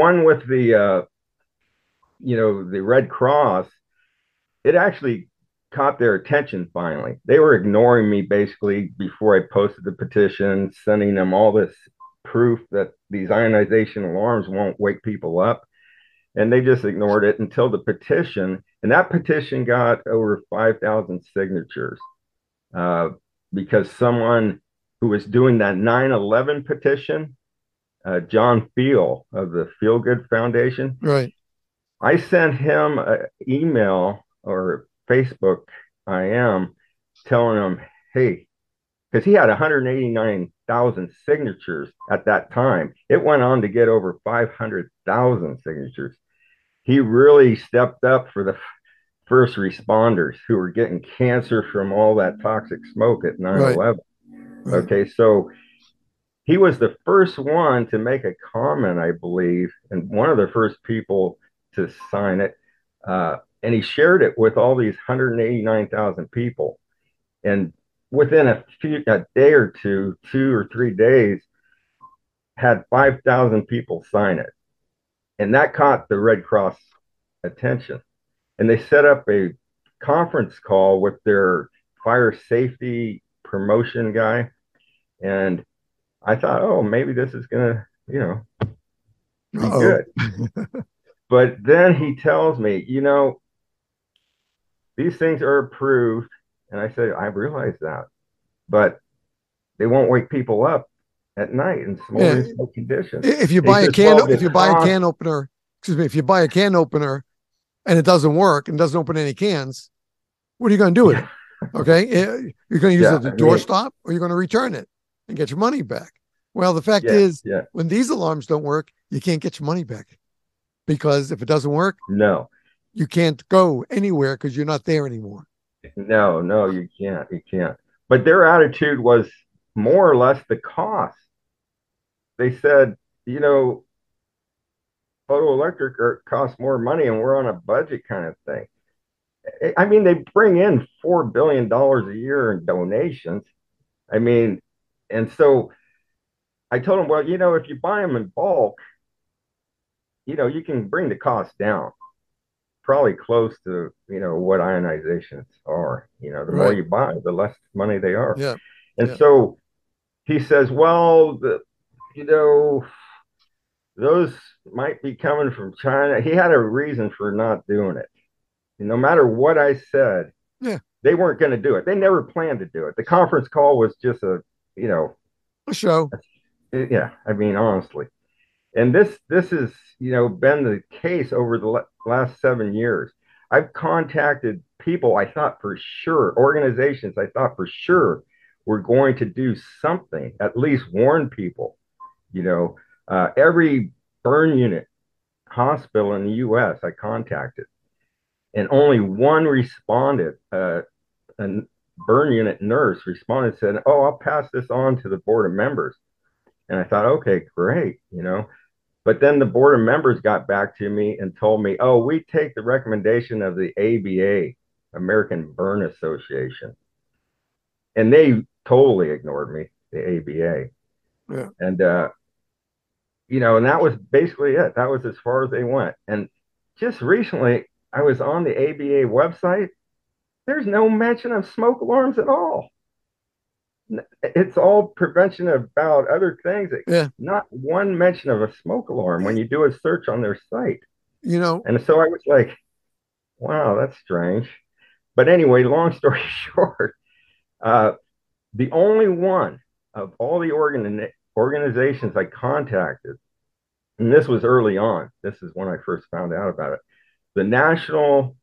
the Red Cross. It actually caught their attention finally. They were ignoring me basically before I posted the petition, sending them all this proof that these ionization alarms won't wake people up. And they just ignored it until the petition. And that petition got over 5,000 signatures because someone who was doing that 9/11 petition, John Feel of the Feel Good Foundation, Right. I sent him an email or Facebook IM telling him, hey, because he had 189,000 signatures at that time. It went on to get over 500,000 signatures. He really stepped up for the first responders who were getting cancer from all that toxic smoke at 9/11. Right. Okay, so he was the first one to make a comment, I believe, and one of the first people to sign it. And he shared it with all these 189,000 people. And within a day or 2 or 3 days, had 5,000 people sign it. And that caught the Red Cross attention. And they set up a conference call with their fire safety promotion guy. And I thought, oh, maybe this is going to, be good. But then he tells me, these things are approved. And I said, I realize that, but they won't wake people up at night in smoldering smoke conditions. If you buy a can opener, if you buy a can opener and it doesn't work and doesn't open any cans, what are you going to do with it? Okay. You're going to use it as a doorstop, or you're going to return it and get your money back. Well, the fact is, when these alarms don't work, you can't get your money back, because if it doesn't work, you can't go anywhere because you're not there anymore. No, you can't. You can't. But their attitude was more or less the cost. They said, photoelectric costs more money and we're on a budget kind of thing. I mean, they bring in $4 billion a year in donations. I mean, and so I told them, well, if you buy them in bulk, you can bring the cost down probably close to, what ionizations are. The more you buy, the less money they are. Yeah. And so he says, well, those might be coming from China. He had a reason for not doing it. No matter what I said, they weren't going to do it. They never planned to do it. The conference call was just a show. I mean, honestly. And this has, been the case over the last 7 years. I've contacted people I thought for sure, organizations I thought for sure were going to do something, at least warn people. Every burn unit hospital in the U.S. I contacted, and only one responded. A burn unit nurse responded and said, oh, I'll pass this on to the board of members. And I thought, okay, great, But then the board of members got back to me and told me, oh, we take the recommendation of the ABA, American Burn Association. And they totally ignored me, the ABA. Yeah. And, and that was basically it. That was as far as they went. And just recently, I was on the ABA website. There's no mention of smoke alarms at all. It's all prevention about other things. Not one mention of a smoke alarm when you do a search on their site. And so I was like, wow, that's strange. But anyway, long story short, the only one of all the organizations I contacted, and this was early on, this is when I first found out about it, the National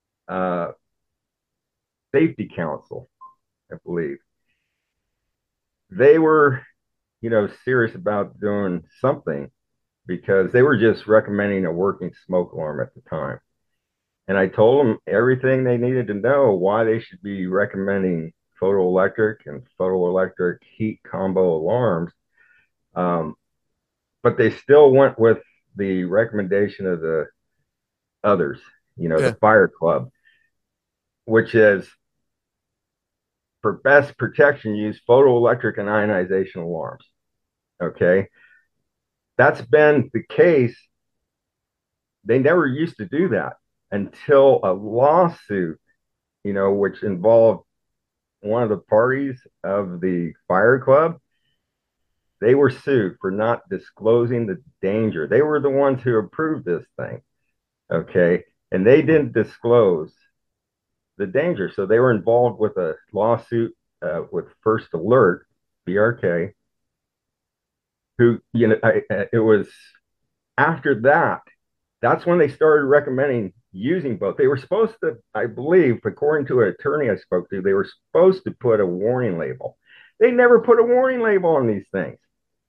Safety Council, I believe. They were, serious about doing something, because they were just recommending a working smoke alarm at the time. And I told them everything they needed to know why they should be recommending photoelectric and photoelectric heat combo alarms. But they still went with the recommendation of the others, the Fire Club, which is, for best protection, use photoelectric and ionization alarms. Okay. That's been the case. They never used to do that until a lawsuit which involved one of the parties of the fire club. They were sued for not disclosing the danger. They were the ones who approved this thing. Okay. And they didn't disclose the danger. So they were involved with a lawsuit with First Alert, BRK, who, it was after that, that's when they started recommending using both. They were supposed to, I believe, according to an attorney I spoke to, they were supposed to put a warning label. They never put a warning label on these things.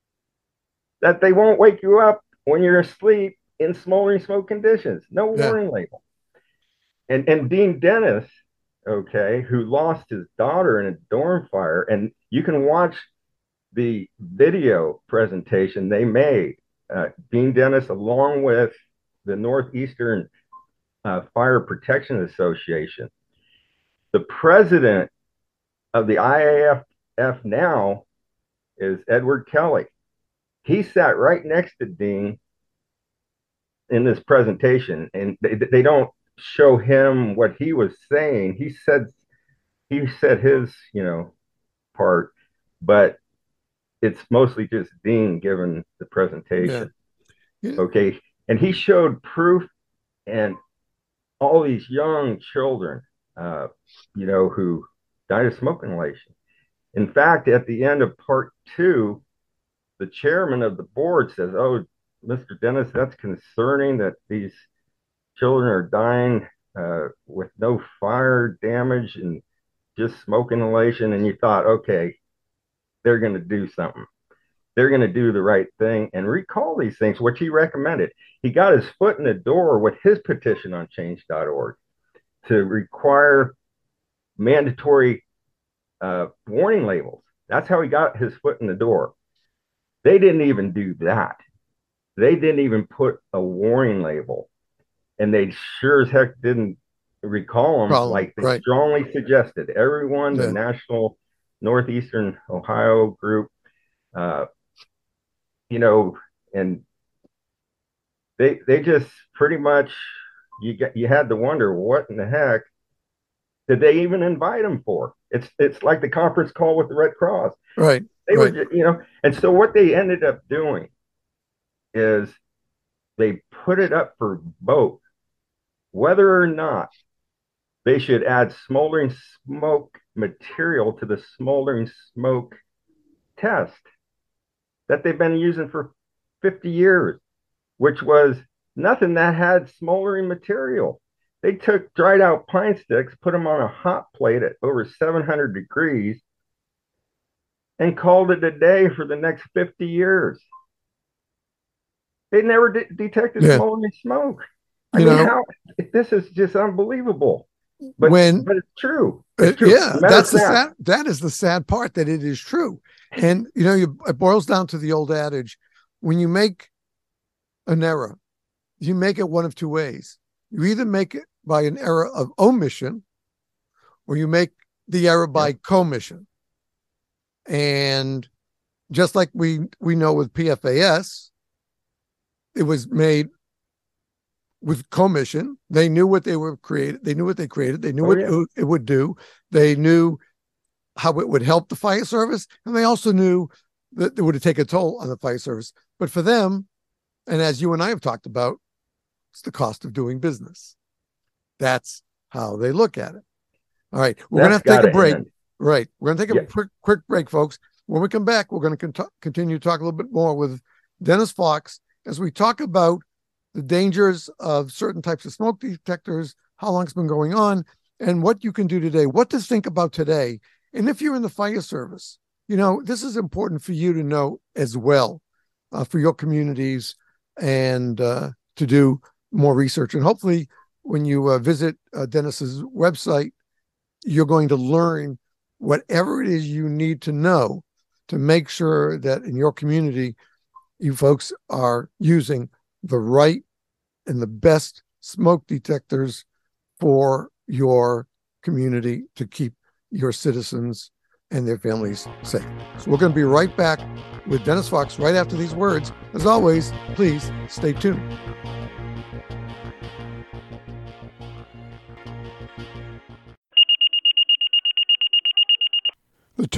That they won't wake you up when you're asleep in smoldering smoke conditions. No warning label. And Dean Dennis, okay, who lost his daughter in a dorm fire, and you can watch the video presentation they made. Dean Dennis, along with the Northeastern Fire Protection Association, the president of the IAFF now is Edward Kelly. He sat right next to Dean in this presentation, and they don't show him what he was saying. He said his, part, but it's mostly just Dean giving the presentation. Yeah. Okay. And he showed proof, and all these young children, who died of smoke inhalation. In fact, at the end of part 2, the chairman of the board says, "Oh, Mr. Dennis, that's concerning that these children are dying with no fire damage and just smoke inhalation." And you thought, okay, they're going to do something. They're going to do the right thing and recall these things, which he recommended. He got his foot in the door with his petition on change.org to require mandatory warning labels. That's how he got his foot in the door. They didn't even do that. They didn't even put a warning label, and they sure as heck didn't recall them like they strongly suggested. Everyone, the National Northeastern Ohio group, and they just pretty much, you had to wonder, what in the heck did they even invite them for? It's like the conference call with the Red Cross. Right. They were just, and so what they ended up doing is they put it up for vote whether or not they should add smoldering smoke material to the smoldering smoke test that they've been using for 50 years, which was nothing that had smoldering material. They took dried out pine sticks, put them on a hot plate at over 700 degrees, and called it a day for the next 50 years. They never detected smoldering smoke. I mean, this is just unbelievable. But it's true. It's true. That is the sad part, that it is true. And it boils down to the old adage: when you make an error, you make it one of two ways. You either make it by an error of omission, or you make the error by commission. And just like we know with PFAS, it was made with commission. They knew what they were created. They knew what they created. They knew what it would do. They knew how it would help the fire service. And they also knew that it would take a toll on the fire service. But for them, and as you and I have talked about, it's the cost of doing business. That's how they look at it. All right. We're going to have to take a break. Right. We're going to take a quick break, folks. When we come back, we're going to continue to talk a little bit more with Dennis Fox as we talk about the dangers of certain types of smoke detectors, how long it's been going on, and what you can do today, what to think about today. And if you're in the fire service, this is important for you to know as well, for your communities, and to do more research. And hopefully when you visit Dennis's website, you're going to learn whatever it is you need to know to make sure that in your community, you folks are using the right and the best smoke detectors for your community to keep your citizens and their families safe. So we're going to be right back with Dennis Fox right after these words. As always, please stay tuned.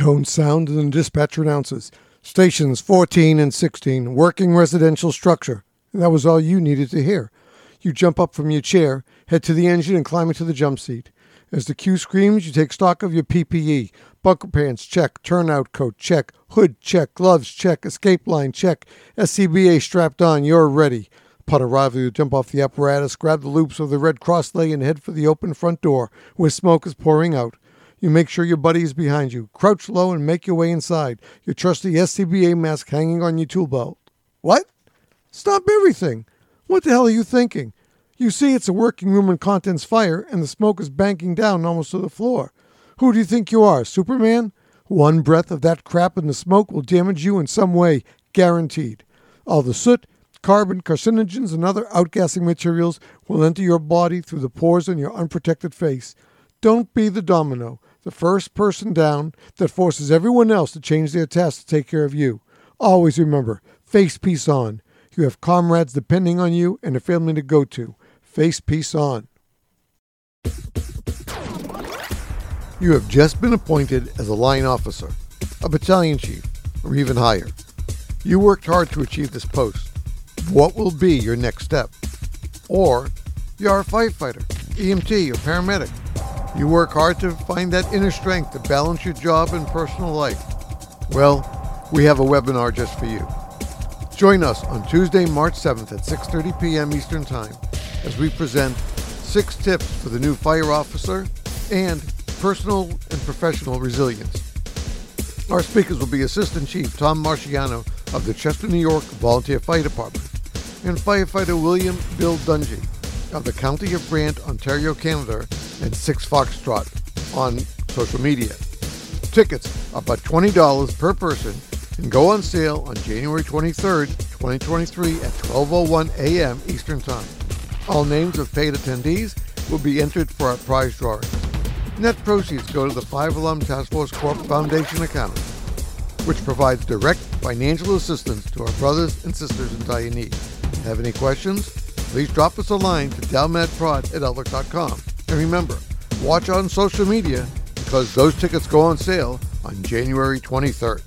Tone sound and the dispatcher announces, stations 14 and 16, working residential structure. And that was all you needed to hear. You jump up from your chair, head to the engine, and climb into the jump seat. As the cue screams, you take stock of your PPE. Bunker pants, check. Turnout coat, check. Hood, check. Gloves, check. Escape line, check. SCBA strapped on, you're ready. Upon arrival, you jump off the apparatus, grab the loops of the red cross lay, and head for the open front door, where smoke is pouring out. You make sure your buddy is behind you. Crouch low and make your way inside. Your trusty SCBA mask hanging on your tool belt. What? Stop everything. What the hell are you thinking? You see it's a working room and contents fire, and the smoke is banking down almost to the floor. Who do you think you are, Superman? One breath of that crap in the smoke will damage you in some way, guaranteed. All the soot, carbon, carcinogens, and other outgassing materials will enter your body through the pores on your unprotected face. Don't be the domino, the first person down that forces everyone else to change their task to take care of you. Always remember, face peace on. You have comrades depending on you and a family to go to. Face peace on. You have just been appointed as a line officer, a battalion chief, or even higher. You worked hard to achieve this post. What will be your next step? Or you're a firefighter, EMT, or paramedic. You work hard to find that inner strength to balance your job and personal life. Well, we have a webinar just for you. Join us on Tuesday, March 7th at 6:30 p.m. Eastern Time as we present 6 tips for the new fire officer and personal and professional resilience. Our speakers will be Assistant Chief Tom Marciano of the Chester, New York Volunteer Fire Department and Firefighter William Bill Dungy of the County of Brant, Ontario, Canada, and 6 Foxtrot on social media. Tickets are about $20 per person and go on sale on January 23rd, 2023 at 12:01 a.m. Eastern Time. All names of paid attendees will be entered for our prize drawing. Net proceeds go to the Five Alarm Task Force Corp Foundation account, which provides direct financial assistance to our brothers and sisters in dire need. Have any questions? Please drop us a line to dalmadprod@outlook.com. And remember, watch on social media because those tickets go on sale on January 23rd.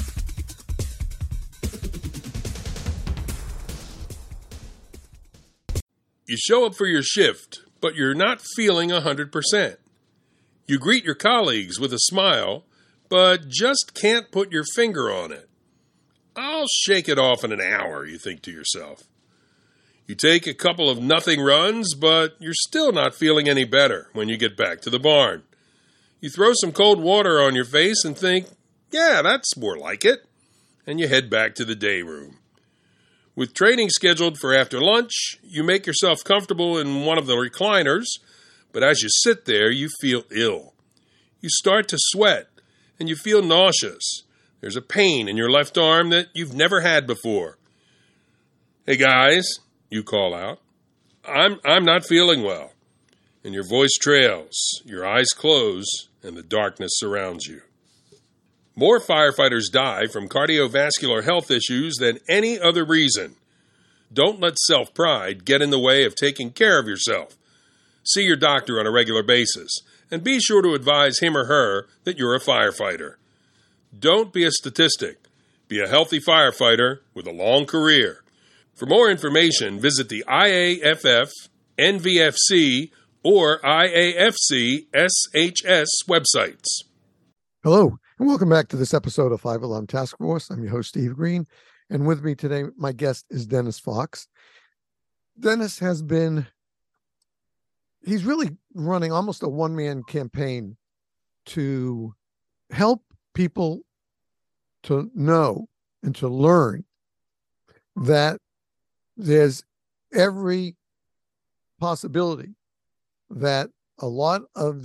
You show up for your shift, but you're not feeling 100%. You greet your colleagues with a smile, but just can't put your finger on it. I'll shake it off in an hour, you think to yourself. You take a couple of nothing runs, but you're still not feeling any better when you get back to the barn. You throw some cold water on your face and think, yeah, that's more like it, and you head back to the day room. With training scheduled for after lunch, you make yourself comfortable in one of the recliners, but as you sit there, you feel ill. You start to sweat, and you feel nauseous. There's a pain in your left arm that you've never had before. Hey guys, you call out, I'm not feeling well. And your voice trails, your eyes close, and the darkness surrounds you. More firefighters die from cardiovascular health issues than any other reason. Don't let self-pride get in the way of taking care of yourself. See your doctor on a regular basis, and be sure to advise him or her that you're a firefighter. Don't be a statistic. Be a healthy firefighter with a long career. For more information, visit the IAFF, NVFC, or IAFC SHS websites. Hello, and welcome back to this episode of Five Alarm Task Force. I'm your host, Steve Green, and with me today, my guest is Dennis Fox. Dennis he's really running almost a one-man campaign to help people to know and to learn that there's every possibility that a lot of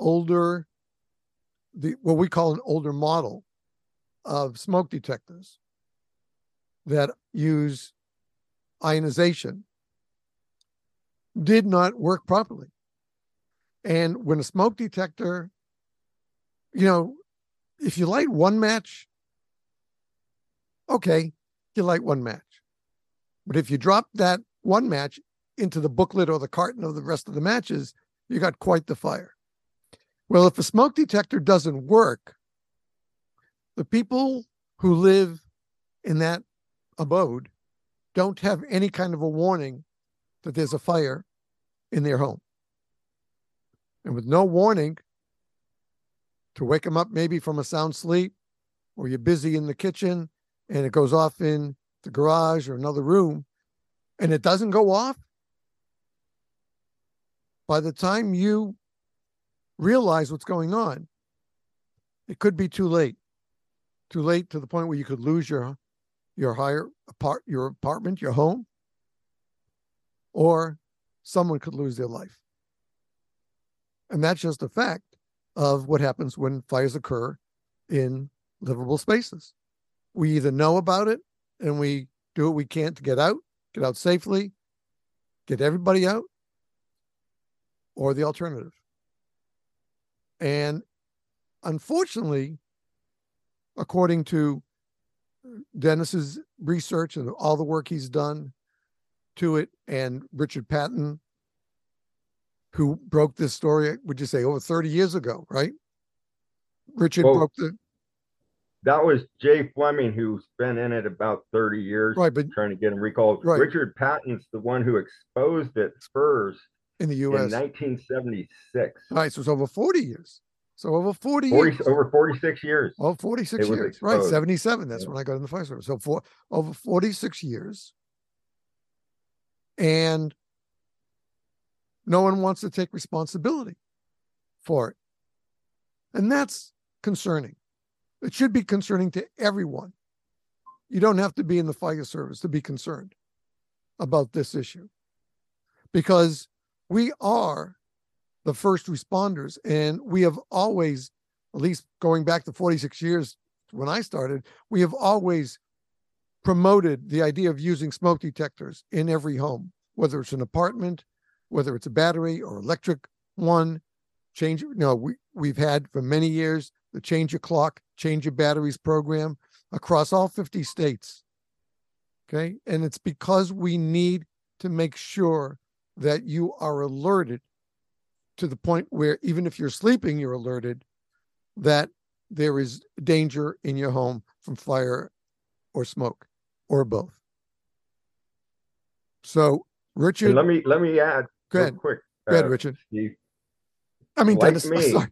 what we call an older model of smoke detectors that use ionization did not work properly. And when a smoke detector, if you light one match, okay, you light one match. But if you drop that one match into the booklet or the carton of the rest of the matches, you got quite the fire. Well, if a smoke detector doesn't work, The people who live in that abode don't have any kind of a warning that there's a fire in their home. And with no warning to wake them up maybe from a sound sleep, or you're busy in the kitchen and it goes off in the garage or another room and it doesn't go off, by the time you realize what's going on, it could be too late. Too late to the point where you could lose your apartment, your home, or someone could lose their life. And that's just a fact of what happens when fires occur in livable spaces. We either know about it and we do what we can to get out safely, get everybody out, or the alternative. And unfortunately, according to Dennis's research and all the work he's done to it, and Richard Patton, who broke this story, would you say over 30 years ago, right? Richard broke the... That was Jay Fleming, who's been in it about 30 years, right? But trying to get him recalled. Right. Richard Patton's the one who exposed it first in the U.S. in 1976. All right, so it's over 40 years. So over 40 years. Over 46 years. Oh, 46 years. Right, 77. That's when I got in the fire service. So over 46 years. And no one wants to take responsibility for it. And that's concerning. It should be concerning to everyone. You don't have to be in the fire service to be concerned about this issue, because we are the first responders, and we have always, at least going back to 46 years when I started, we have always promoted the idea of using smoke detectors in every home, whether it's an apartment, whether it's a battery or electric one. We've had for many years the Change Your Clock, Change Your Batteries program across all 50 states. Okay. And it's because we need to make sure that you are alerted to the point where even if you're sleeping, you're alerted that there is danger in your home from fire or smoke or both. So, Richard, and let me add go ahead. Quick. Go ahead, Richard. Steve. I mean, like Dennis, me, sorry.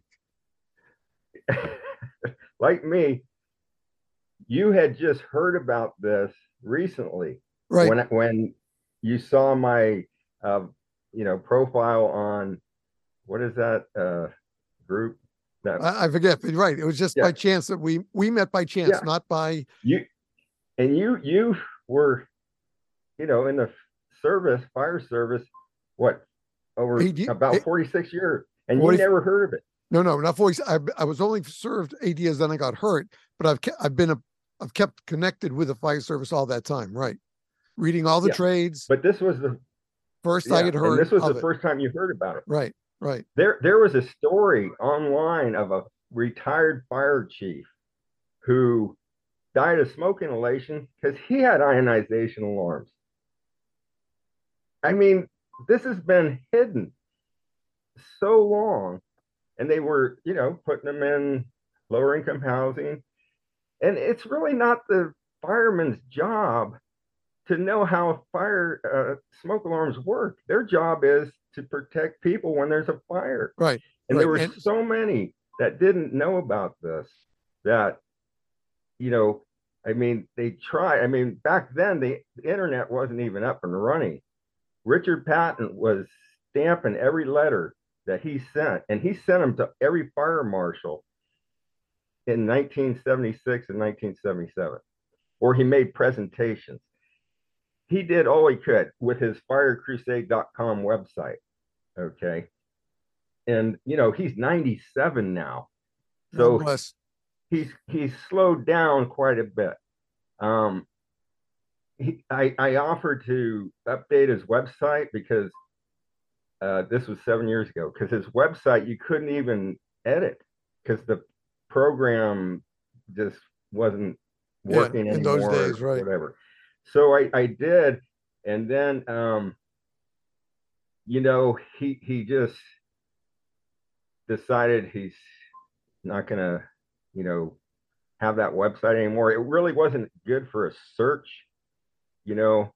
Like me, you had just heard about this recently, right? When you saw my, profile on, what is that group? That I forget. But right, it was just by chance that we met by chance, not by you. And you were, in the fire service, what, over about 46 years, and 40, you never heard of it. No, not 40. I was only served 8 years, then I got hurt, but I've kept connected with the fire service all that time, right? Reading all the trades. But this was the first I had heard. And this was the first time you heard about it. Right. There was a story online of a retired fire chief who died of smoke inhalation because he had ionization alarms. I mean, this has been hidden so long, and they were, putting them in lower income housing. And it's really not the fireman's job to know how fire smoke alarms work. Their job is to protect people when there's a fire. Right. And there were so many that didn't know about this that, they try. Back then the internet wasn't even up and running. Richard Patton was stamping every letter that he sent, and he sent them to every fire marshal in 1976 and 1977, or he made presentations. He did all he could with his firecrusade.com website. Okay. And, he's 97 now. So he's slowed down quite a bit. I offered to update his website because this was 7 years ago, because his website you couldn't even edit because the program just wasn't working in anymore, those days, right? Whatever. So I did, and then he just decided he's not gonna have that website anymore. It really wasn't good for a search, you know.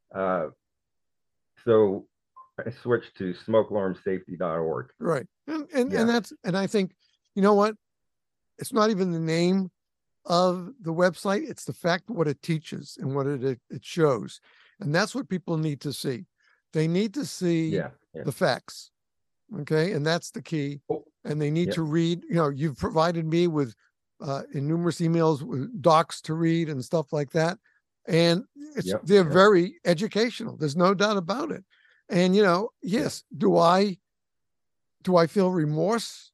So I switched to smokealarmsafety.org. Right. And Yeah. and I think, you know what? It's not even the name of the website. It's the fact what it teaches and what it shows. And that's what people need to see. They need to see Yeah. the facts. Okay. And that's the key. Oh, And they need yeah. to read, you've provided me with in numerous emails with docs to read and stuff like that. And they're very educational. There's no doubt about it. And, yes, do I feel remorse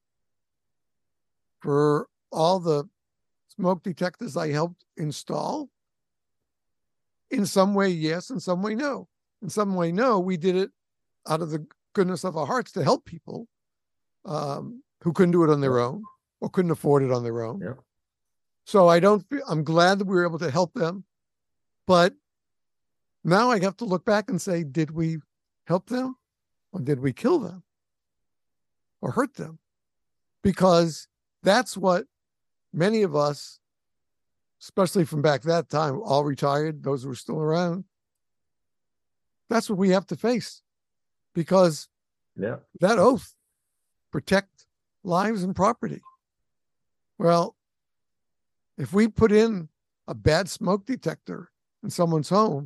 for all the smoke detectors I helped install? In some way, yes. In some way, no. In some way, no. We did it out of the goodness of our hearts to help people who couldn't do it on their own or couldn't afford it on their own. Yeah. So I'm glad that we were able to help them. But now I have to look back and say, did we help them or did we kill them or hurt them? Because that's what many of us, especially from back that time, all retired, those who were still around, that's what we have to face. Because that oath, protect lives and property. Well, if we put in a bad smoke detector in someone's home,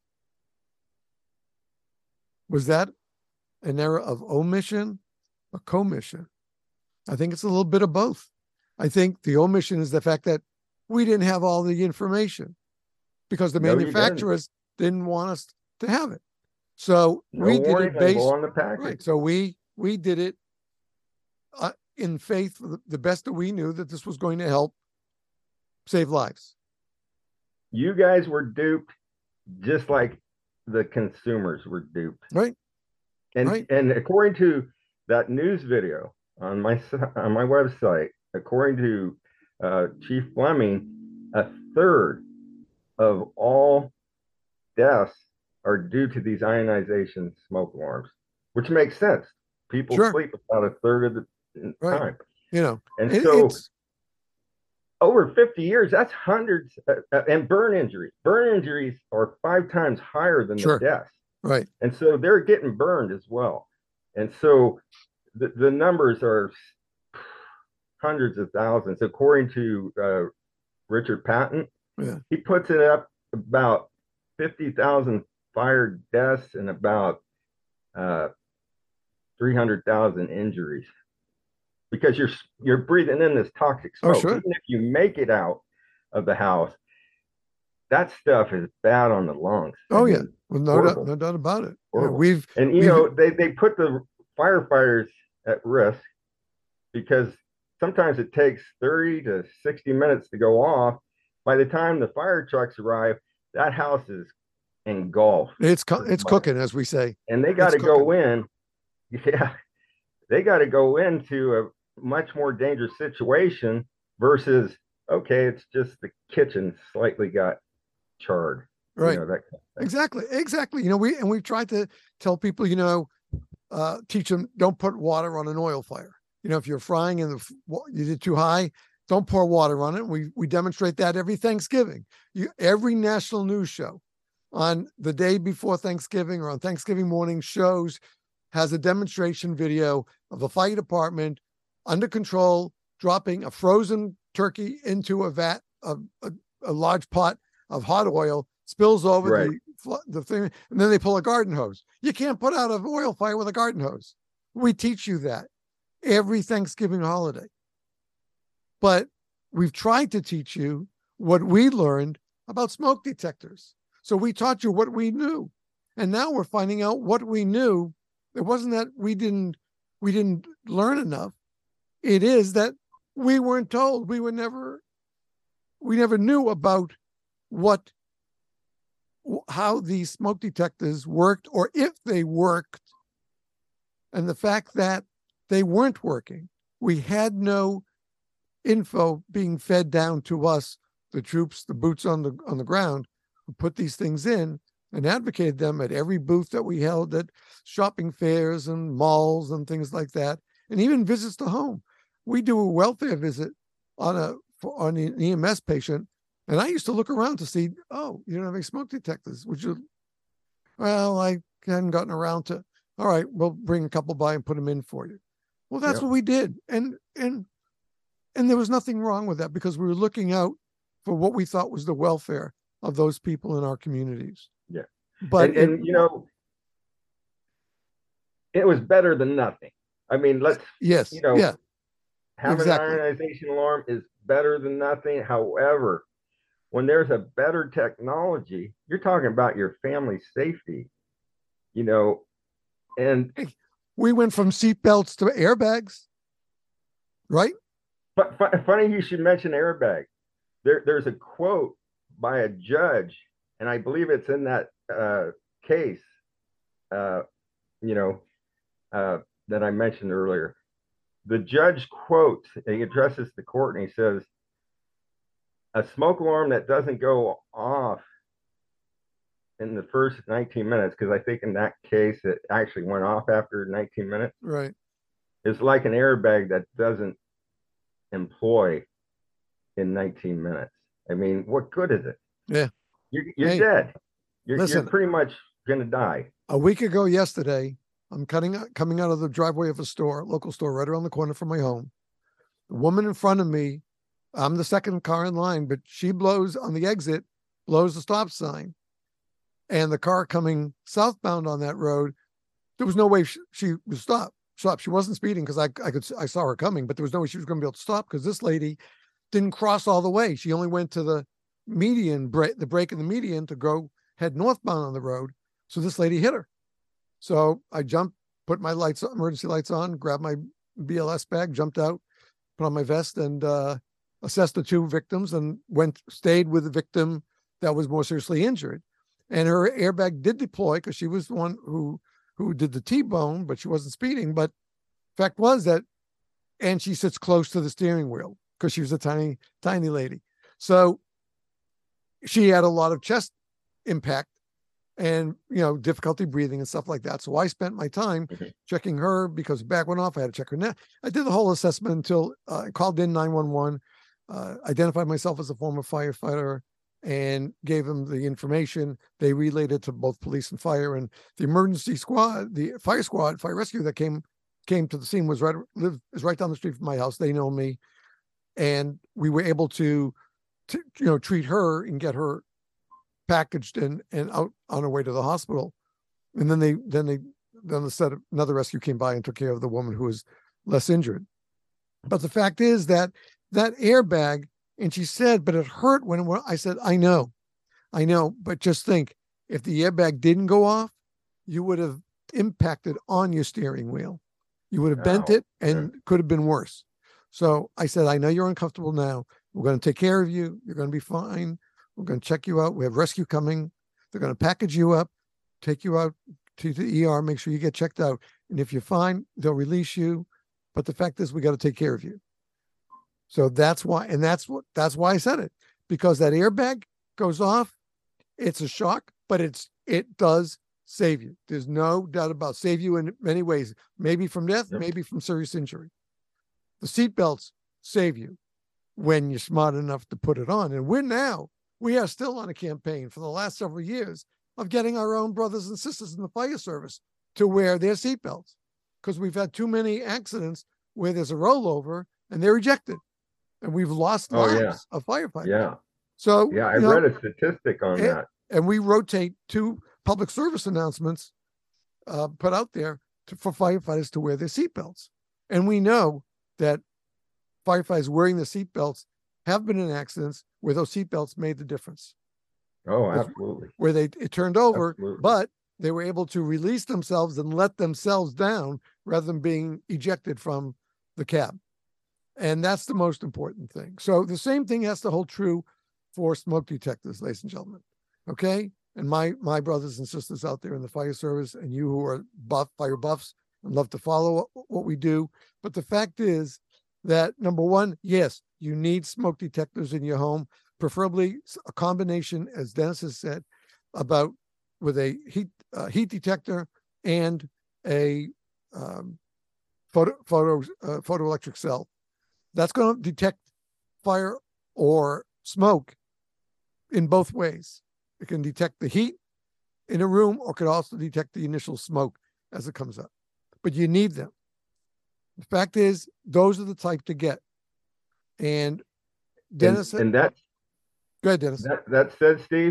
was that an error of omission or commission? I think it's a little bit of both. I think the omission is the fact that we didn't have all the information because the manufacturers didn't want us to have it. So we did it based on the package. Right. So we did it in faith, the best that we knew that this was going to help save lives. You guys were duped just like the consumers were duped. Right. And according to that news video on my website, according to Chief Fleming, a third of all deaths are due to these ionization smoke alarms, which makes sense. People sleep about a third of the time. And so over 50 years, that's hundreds, and burn injuries. Burn injuries are 5 times higher than the deaths. Right. And so they're getting burned as well. And so the numbers are hundreds of thousands. According to Richard Patton, he puts it up about 50,000 fire deaths and about 300,000 injuries, because you're breathing in this toxic smoke. Oh, sure. Even if you make it out of the house, that stuff is bad on the lungs. Oh, yeah. Well, no doubt about it. They put the firefighters at risk because sometimes it takes 30 to 60 minutes to go off. By the time the fire trucks arrive, that house is engulfed. It's cooking, as we say. And they got to go in. Yeah. They got to go into a much more dangerous situation versus, okay, it's just the kitchen slightly got charred. Right. That kind of Exactly. We tried to tell people, teach them, don't put water on an oil fire. If you're frying and you did too high, don't pour water on it. We demonstrate that every Thanksgiving. Every national news show on the day before Thanksgiving or on Thanksgiving morning has a demonstration video of a fire department under control, dropping a frozen turkey into a vat of a large pot of hot oil, spills over the thing, and then they pull a garden hose. You can't put out an oil fire with a garden hose. We teach you that every Thanksgiving holiday. But we've tried to teach you what we learned about smoke detectors. So we taught you what we knew. And now we're finding out what we knew. It wasn't that we didn't learn enough. It is that we weren't told. We never knew about how these smoke detectors worked, or if they worked. And the fact that they weren't working, we had no info being fed down to us, the troops, the boots on the ground, who put these things in and advocated them at every booth that we held at shopping fairs and malls and things like that, and even visits to home. We do a welfare visit on a on an EMS patient, and I used to look around to see, oh, you don't have any smoke detectors. Would you? Well, I hadn't gotten around to. All right, we'll bring a couple by and put them in for you. Well, that's what we did, and there was nothing wrong with that because we were looking out for what we thought was the welfare of those people in our communities. Yeah, but and you know, it was better than nothing. I mean, yes, you know, yeah, having exactly. an ionization alarm is better than nothing. However, when there's a better technology, you're talking about your family's safety, you know, and we went from seatbelts to airbags, right? But funny you should mention airbag. There's a quote by a judge, and I believe it's in that case, you know, that I mentioned earlier. The judge quotes, and he addresses the court, and he says, "A smoke alarm that doesn't go off in the first 19 minutes, because I think in that case it actually went off after 19 minutes, right, is like an airbag that doesn't employ in 19 minutes. I mean, what good is it? Yeah. You're dead. Listen, you're pretty much going to die. A week ago yesterday, I'm coming out of the driveway of a store, local store right around the corner from my home. The woman in front of me, I'm the second car in line, but she blows on the exit, blows the stop sign. And the car coming southbound on that road, there was no way she would stop. She wasn't speeding because I saw her coming, but there was no way she was going to be able to stop because this lady didn't cross all the way. She only went to the median, the break in the median to go head northbound on the road. So this lady hit her. So I jumped, put my lights, emergency lights on, grabbed my BLS bag, jumped out, put on my vest, and assessed the two victims, and stayed with the victim that was more seriously injured. And her airbag did deploy because she was the one who did the T-bone, but she wasn't speeding. But fact was that, and she sits close to the steering wheel because she was a tiny, tiny lady. So she had a lot of chest impact and, difficulty breathing and stuff like that. So I spent my time checking her because the bag went off. I had to check her neck. I did the whole assessment until I called in 911, identified myself as a former firefighter, and gave them the information. They relayed it to both police and fire, and the emergency squad, the fire squad, fire rescue that came to the scene is right down the street from my house. They know me, and we were able to treat her and get her packaged and out on her way to the hospital. And then another rescue came by and took care of the woman who was less injured. But the fact is that airbag, and she said, but it hurt when I said, I know, but just think, if the airbag didn't go off, you would have impacted on your steering wheel. You would have bent it and could have been worse. So I said, I know you're uncomfortable now. We're going to take care of you. You're going to be fine. We're going to check you out. We have rescue coming. They're going to package you up, take you out to the ER, make sure you get checked out. And if you're fine, they'll release you. But the fact is, we got to take care of you. So that's why I said it, because that airbag goes off. It's a shock, but it does save you. There's no doubt about save you in many ways, maybe from death, maybe from serious injury. The seatbelts save you when you're smart enough to put it on. And we are still on a campaign for the last several years of getting our own brothers and sisters in the fire service to wear their seatbelts, because we've had too many accidents where there's a rollover and they're ejected. And we've lost lives of firefighters. Yeah. So I read a statistic on that. And we rotate 2 public service announcements put out there for firefighters to wear their seatbelts. And we know that firefighters wearing the seatbelts have been in accidents where those seatbelts made the difference. Oh, absolutely. Where it turned over, absolutely. But they were able to release themselves and let themselves down rather than being ejected from the cab. And that's the most important thing. So the same thing has to hold true for smoke detectors, ladies and gentlemen. Okay? And my brothers and sisters out there in the fire service, and you who are fire buffs and love to follow what we do. But the fact is that, number one, yes, you need smoke detectors in your home, preferably a combination, as Dennis has said, with a heat detector and a photoelectric cell. That's going to detect fire or smoke in both ways. It can detect the heat in a room or could also detect the initial smoke as it comes up. But you need them. The fact is, those are the type to get. And Dennis, and that go ahead, Dennis. that said, Steve,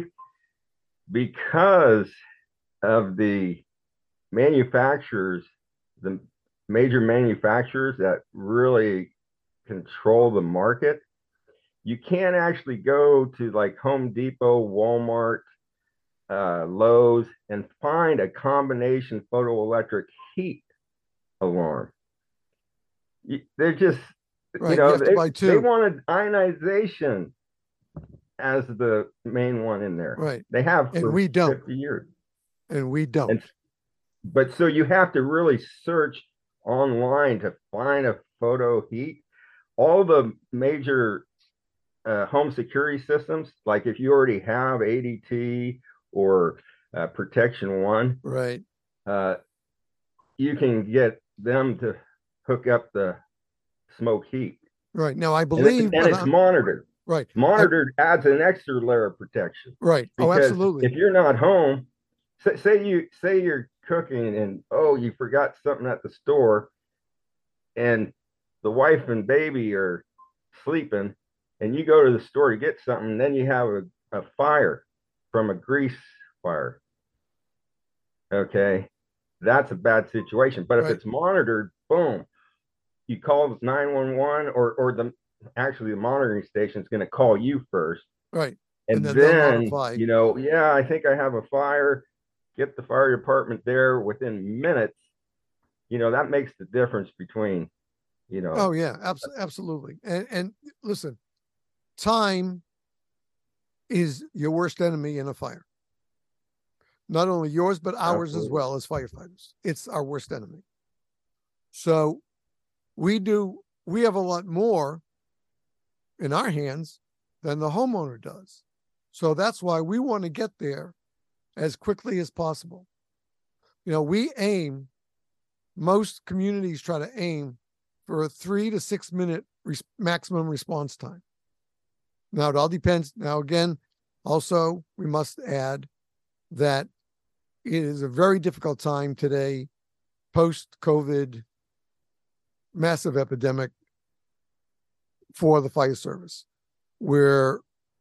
because of the manufacturers, the major manufacturers that really control the market, you can't actually go to like Home Depot, Walmart, Lowe's, and find a combination photoelectric heat alarm. They're just, right, you have to buy two. they wanted ionization as the main one in there. Right. They have for and we don't. 50 years. And we don't. But so you have to really search online to find a photo heat. All the major home security systems, like if you already have ADT or Protection One, right, you can get them to hook up the smoke heat. Right. Now, I believe... And it's monitored. Right. Monitored adds an extra layer of protection. Right. Oh, absolutely. If you're not home, say you're cooking and you forgot something at the store, and the wife and baby are sleeping, and you go to the store to get something, and then you have a fire from a grease fire. Okay, that's a bad situation. But if it's monitored, boom, you call 911 or the monitoring station is going to call you first. Right. And then I think I have a fire. Get the fire department there within minutes. That makes the difference between, Oh yeah, absolutely. And listen, time is your worst enemy in a fire. Not only yours, but ours as well as firefighters. It's our worst enemy. So we have a lot more in our hands than the homeowner does. So that's why we want to get there as quickly as possible. Most communities try to aim for a 3 to 6 minute maximum response time. Now, it all depends. Now, again, also, we must add that it is a very difficult time today, post-COVID massive epidemic for the fire service. We're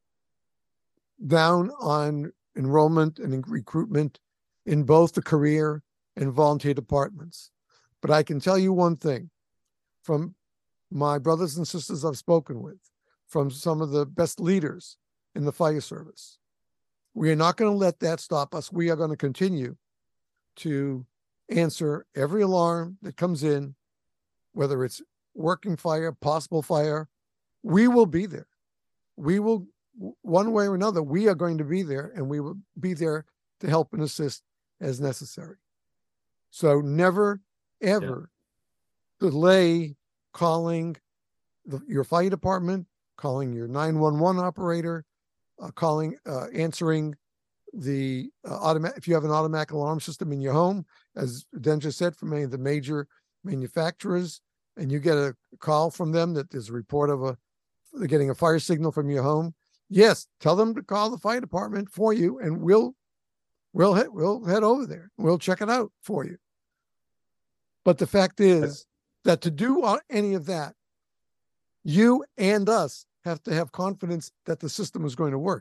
down on enrollment and recruitment in both the career and volunteer departments. But I can tell you one thing from my brothers and sisters I've spoken with, from some of the best leaders in the fire service. We are not going to let that stop us. We are going to continue to answer every alarm that comes in, whether it's working fire, possible fire. We will be there. We will, one way or another, we are going to be there, and we will be there to help and assist as necessary. So never, ever delay calling your fire department, calling your 911 operator, answering the automatic. If you have an automatic alarm system in your home, as Den just said, from any of the major manufacturers, and you get a call from them that there's a report of they're getting a fire signal from your home, yes, tell them to call the fire department for you, and we'll head over there. We'll check it out for you. But the fact is that to do any of that, you and us have to have confidence that the system is going to work.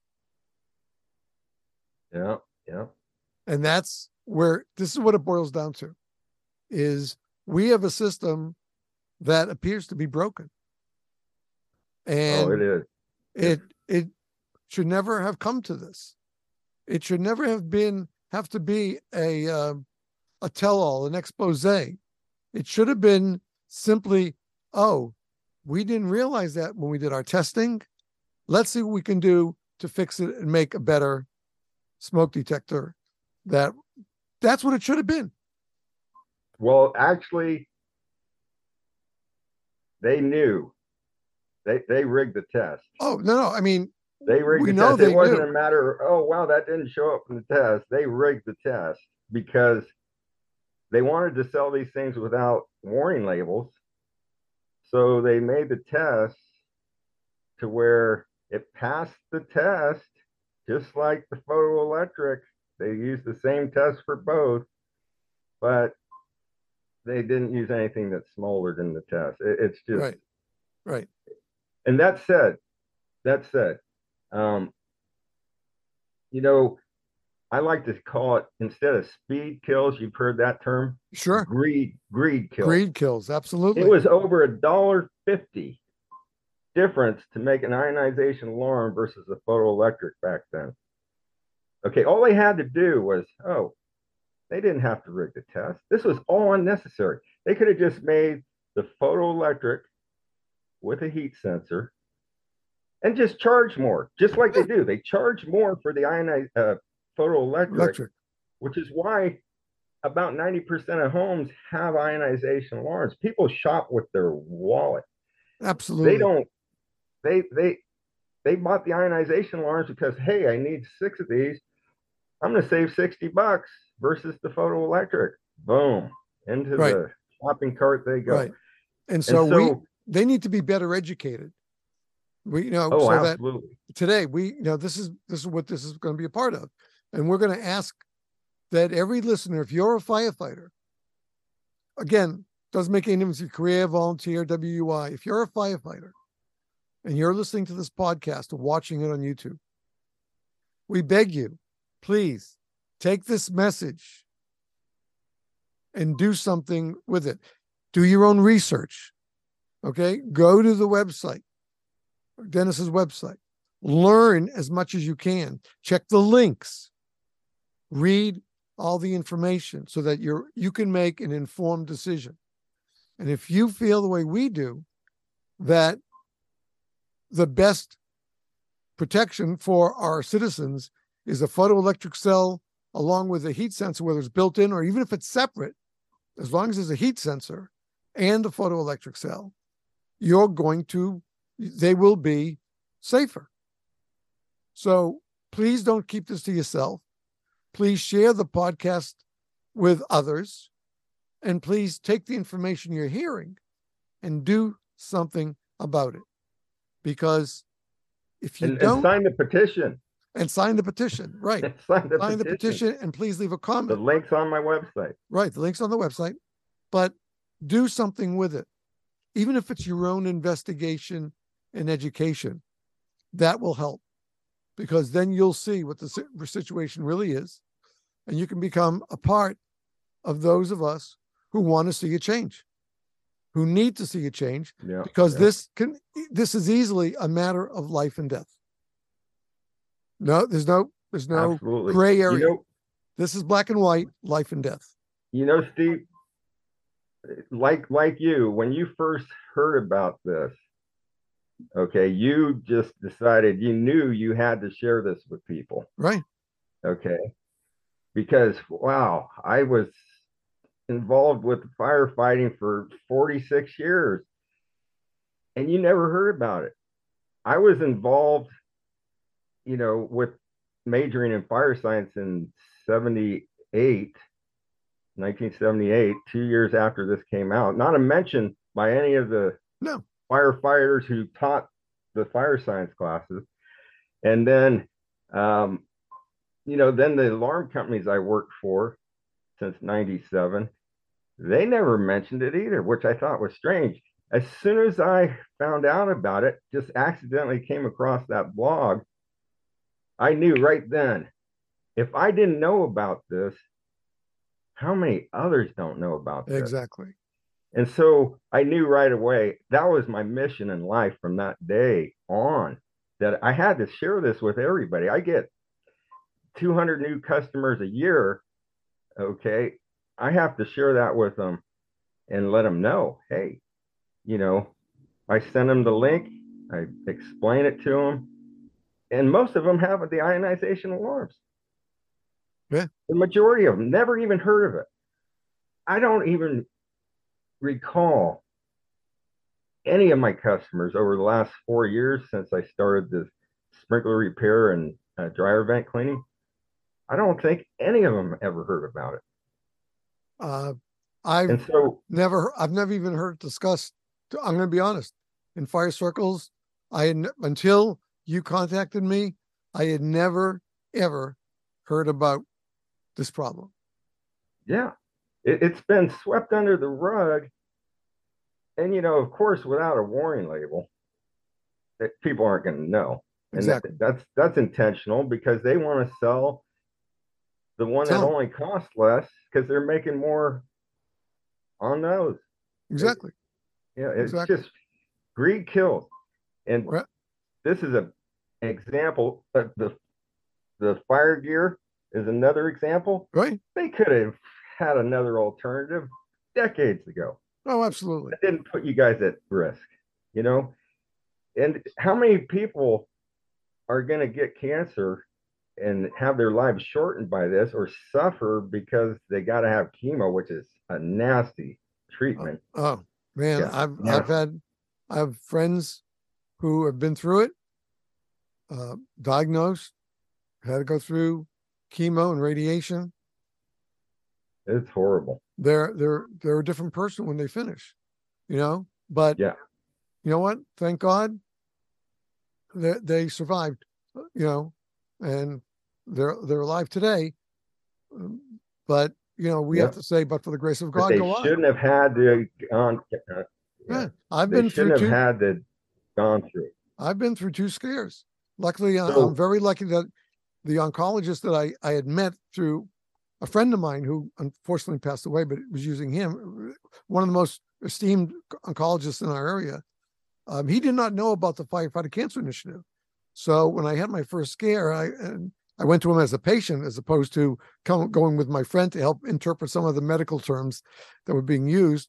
Yeah. And that's where this is what it boils down to, is we have a system that appears to be broken. And it is. It should never have come to this. It should never have to be a tell-all, an expose. It should have been simply, we didn't realize that when we did our testing. Let's see what we can do to fix it and make a better smoke detector. That's what it should have been. Well, actually, they knew. They rigged the test. Oh, no. I mean, they rigged the test. It wasn't a matter of, that didn't show up in the test. They rigged the test because they wanted to sell these things without warning labels. So they made the test to where it passed the test, just like the photoelectric. They used the same test for both, but they didn't use anything that smoldered in the test. It's just right. And that said, um, you know, I like to call it, instead of speed kills, you've heard that term. Sure. Greed kills. Greed kills, absolutely. It was over $1.50 difference to make an ionization alarm versus a photoelectric back then. Okay, all they had to do was, they didn't have to rig the test. This was all unnecessary. They could have just made the photoelectric with a heat sensor and just charge more, just like they do. They charge more for the photoelectric, which is why about 90% of homes have ionization alarms. People shop with their wallet. Absolutely. They don't. They bought the ionization alarms because, hey, I need 6 of these. I'm going to save $60 versus the photoelectric. Boom, into the shopping cart they go. Right. And so they need to be better educated. So absolutely. That today this is what this is going to be a part of, and we're going to ask that every listener, if you're a firefighter, again, doesn't make any difference if you're career, volunteer, WUI, if you're a firefighter and you're listening to this podcast or watching it on YouTube, we beg you, please take this message and do something with it. Do your own research. Okay, go to the website, Dennis's website. Learn as much as you can. Check the links. Read all the information so that you can make an informed decision. And if you feel the way we do, that the best protection for our citizens is a photoelectric cell along with a heat sensor, whether it's built in or even if it's separate, as long as there's a heat sensor and a photoelectric cell, they will be safer. So please don't keep this to yourself. Please share the podcast with others, and please take the information you're hearing and do something about it. Because if you don't... sign the petition. And sign the petition, right. Sign the petition, and please leave a comment. The link's on my website. Right, the link's on the website. But do something with it. Even if it's your own investigation and education, that will help. Because then you'll see what the situation really is. And you can become a part of those of us who want to see a change, who need to see a change, because this is easily a matter of life and death. No, there's no Absolutely. gray area. This is black and white, life and death. Steve, like you, when you first heard about this, okay, you just decided, you knew you had to share this with people. Right. Okay. Because, wow, I was involved with firefighting for 46 years and you never heard about it. I was involved, with majoring in fire science in 1978, 2 years after this came out, not a mention by any of the firefighters who taught the fire science classes. And then, then the alarm companies I worked for since 97, they never mentioned it either, which I thought was strange. As soon as I found out about it, just accidentally came across that blog, I knew right then, if I didn't know about this, how many others don't know about this? Exactly. And so I knew right away that was my mission in life from that day on, that I had to share this with everybody. I get 200 new customers a year. Okay. I have to share that with them and let them know, hey, I send them the link, I explain it to them, and most of them have the ionization alarms. Yeah. The majority of them never even heard of it. I don't even recall any of my customers over the last 4 years since I started this sprinkler repair and dryer vent cleaning. I don't think any of them ever heard about it. I've never even heard it discussed. I'm going to be honest. In fire circles, Until you contacted me, I had never, ever heard about this problem. Yeah. It's been swept under the rug. And, of course, without a warning label, people aren't going to know. And Exactly. that's intentional because they want to sell the one that only costs less because they're making more on those. Exactly. It's just greed kills. And Right. This is an example. The fire gear is another example. Right. They could have had another alternative decades ago. Oh, absolutely. That didn't put you guys at risk, And how many people are going to get cancer and have their lives shortened by this or suffer because they got to have chemo, which is a nasty treatment. Oh man, yeah, I have friends who have been through it, diagnosed, had to go through chemo and radiation. It's horrible. They're a different person when they finish, But yeah, you know what? Thank God they survived, and they're alive today. But we have to say, but for the grace of God, go on. They shouldn't have had to gone. I've been through two. Had to gone through. I've been through 2 scares. Luckily, I'm very lucky that the oncologist that I had met through a friend of mine who unfortunately passed away, but it was using him, one of the most esteemed oncologists in our area. He did not know about the Firefighter Cancer Initiative. So when I had my first scare, I went to him as a patient as opposed to going with my friend to help interpret some of the medical terms that were being used.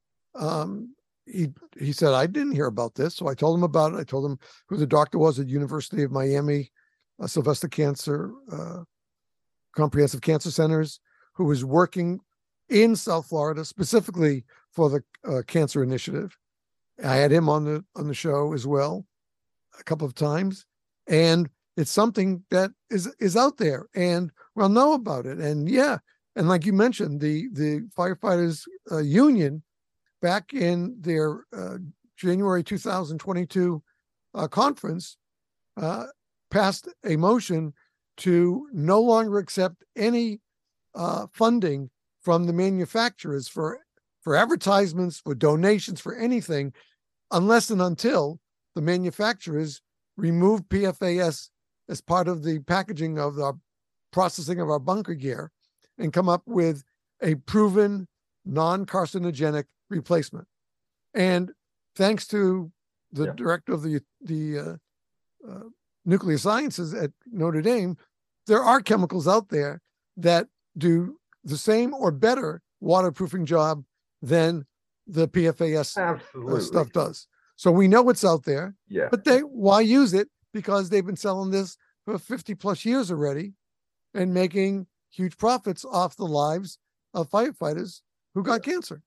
He said, I didn't hear about this. So I told him about it. I told him who the doctor was at University of Miami, Sylvester Cancer, Comprehensive Cancer Centers, who was working in South Florida specifically for the Cancer Initiative. I had him on the show as well a couple of times. And it's something that is out there and we'll know about it. And and like you mentioned, the firefighters union back in their January 2022 conference passed a motion to no longer accept any funding from the manufacturers for advertisements, for donations, for anything, unless and until the manufacturers remove PFAS as part of the packaging of the processing of our bunker gear and come up with a proven non-carcinogenic replacement. And thanks to the director of the nuclear sciences at Notre Dame, there are chemicals out there that do the same or better waterproofing job than the PFAS stuff does. So we know it's out there. Yeah. But why use it? Because they've been selling this for 50 plus years already and making huge profits off the lives of firefighters who got cancer.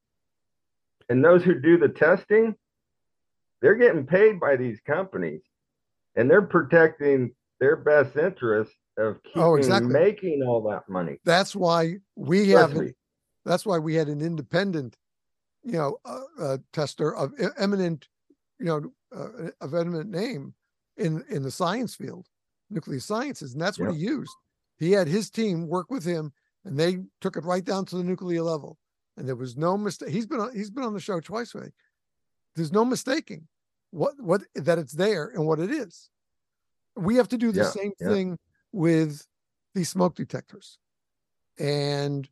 And those who do the testing, they're getting paid by these companies and they're protecting their best interest of keeping making all that money. That's why we had an independent, tester of eminent, of eminent name in the science field, nuclear sciences. And that's what he used. He had his team work with him and they took it right down to the nuclear level. And there was no mistake. He's been on the show twice already. There's no mistaking what that it's there and what it is. We have to do the same thing with these smoke detectors. And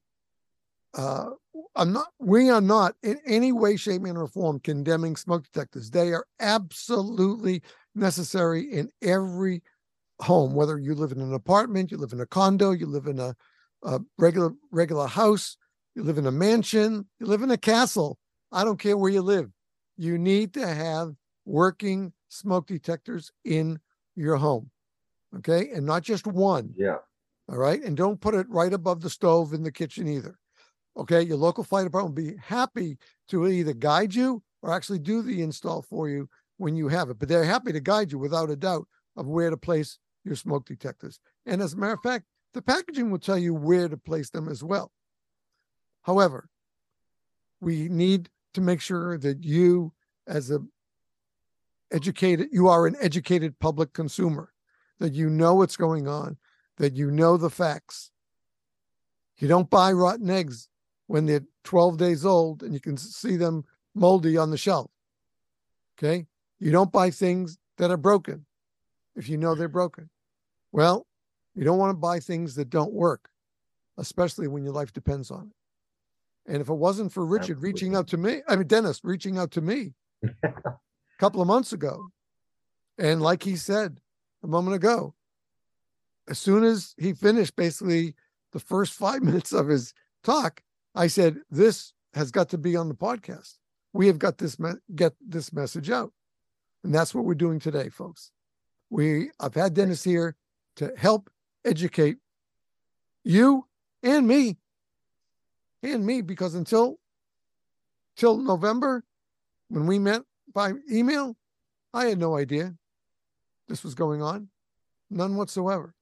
we are not in any way, shape, manner, or form condemning smoke detectors. They are absolutely necessary in every home, whether you live in an apartment, you live in a condo, you live in a regular house, you live in a mansion, you live in a castle. I don't care where you live. You need to have working smoke detectors in your home. Okay. And not just one. Yeah. All right. And don't put it right above the stove in the kitchen either. Okay. Your local fire department will be happy to either guide you or actually do the install for you when you have it. But they're happy to guide you without a doubt of where to place your smoke detectors. And as a matter of fact, the packaging will tell you where to place them as well. However, we need to make sure that you, as educated, you are an educated public consumer, that you know what's going on, that you know the facts. You don't buy rotten eggs when they're 12 days old and you can see them moldy on the shelf. Okay? You don't buy things that are broken if you know they're broken. Well, you don't want to buy things that don't work, especially when your life depends on it. And if it wasn't for Richard reaching out to me, Dennis reaching out to me a couple of months ago, and like he said a moment ago, as soon as he finished basically the first 5 minutes of his talk, I said, this has got to be on the podcast. We have got this, get this message out. And that's what we're doing today, folks. I've had Dennis here to help educate you and me, because until November, when we met by email, I had no idea this was going on, none whatsoever.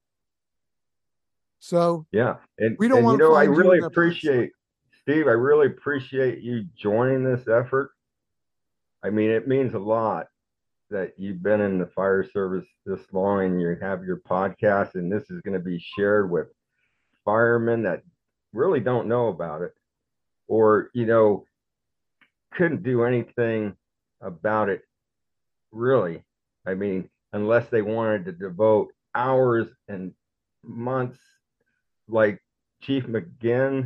So yeah, and we don't want to. I find really you in appreciate, Steve. I really appreciate you joining this effort. I mean, it means a lot that you've been in the fire service this long and you have your podcast, and this is going to be shared with firemen that really don't know about it, or couldn't do anything about it, really. I mean, unless they wanted to devote hours and months, like Chief McGinn,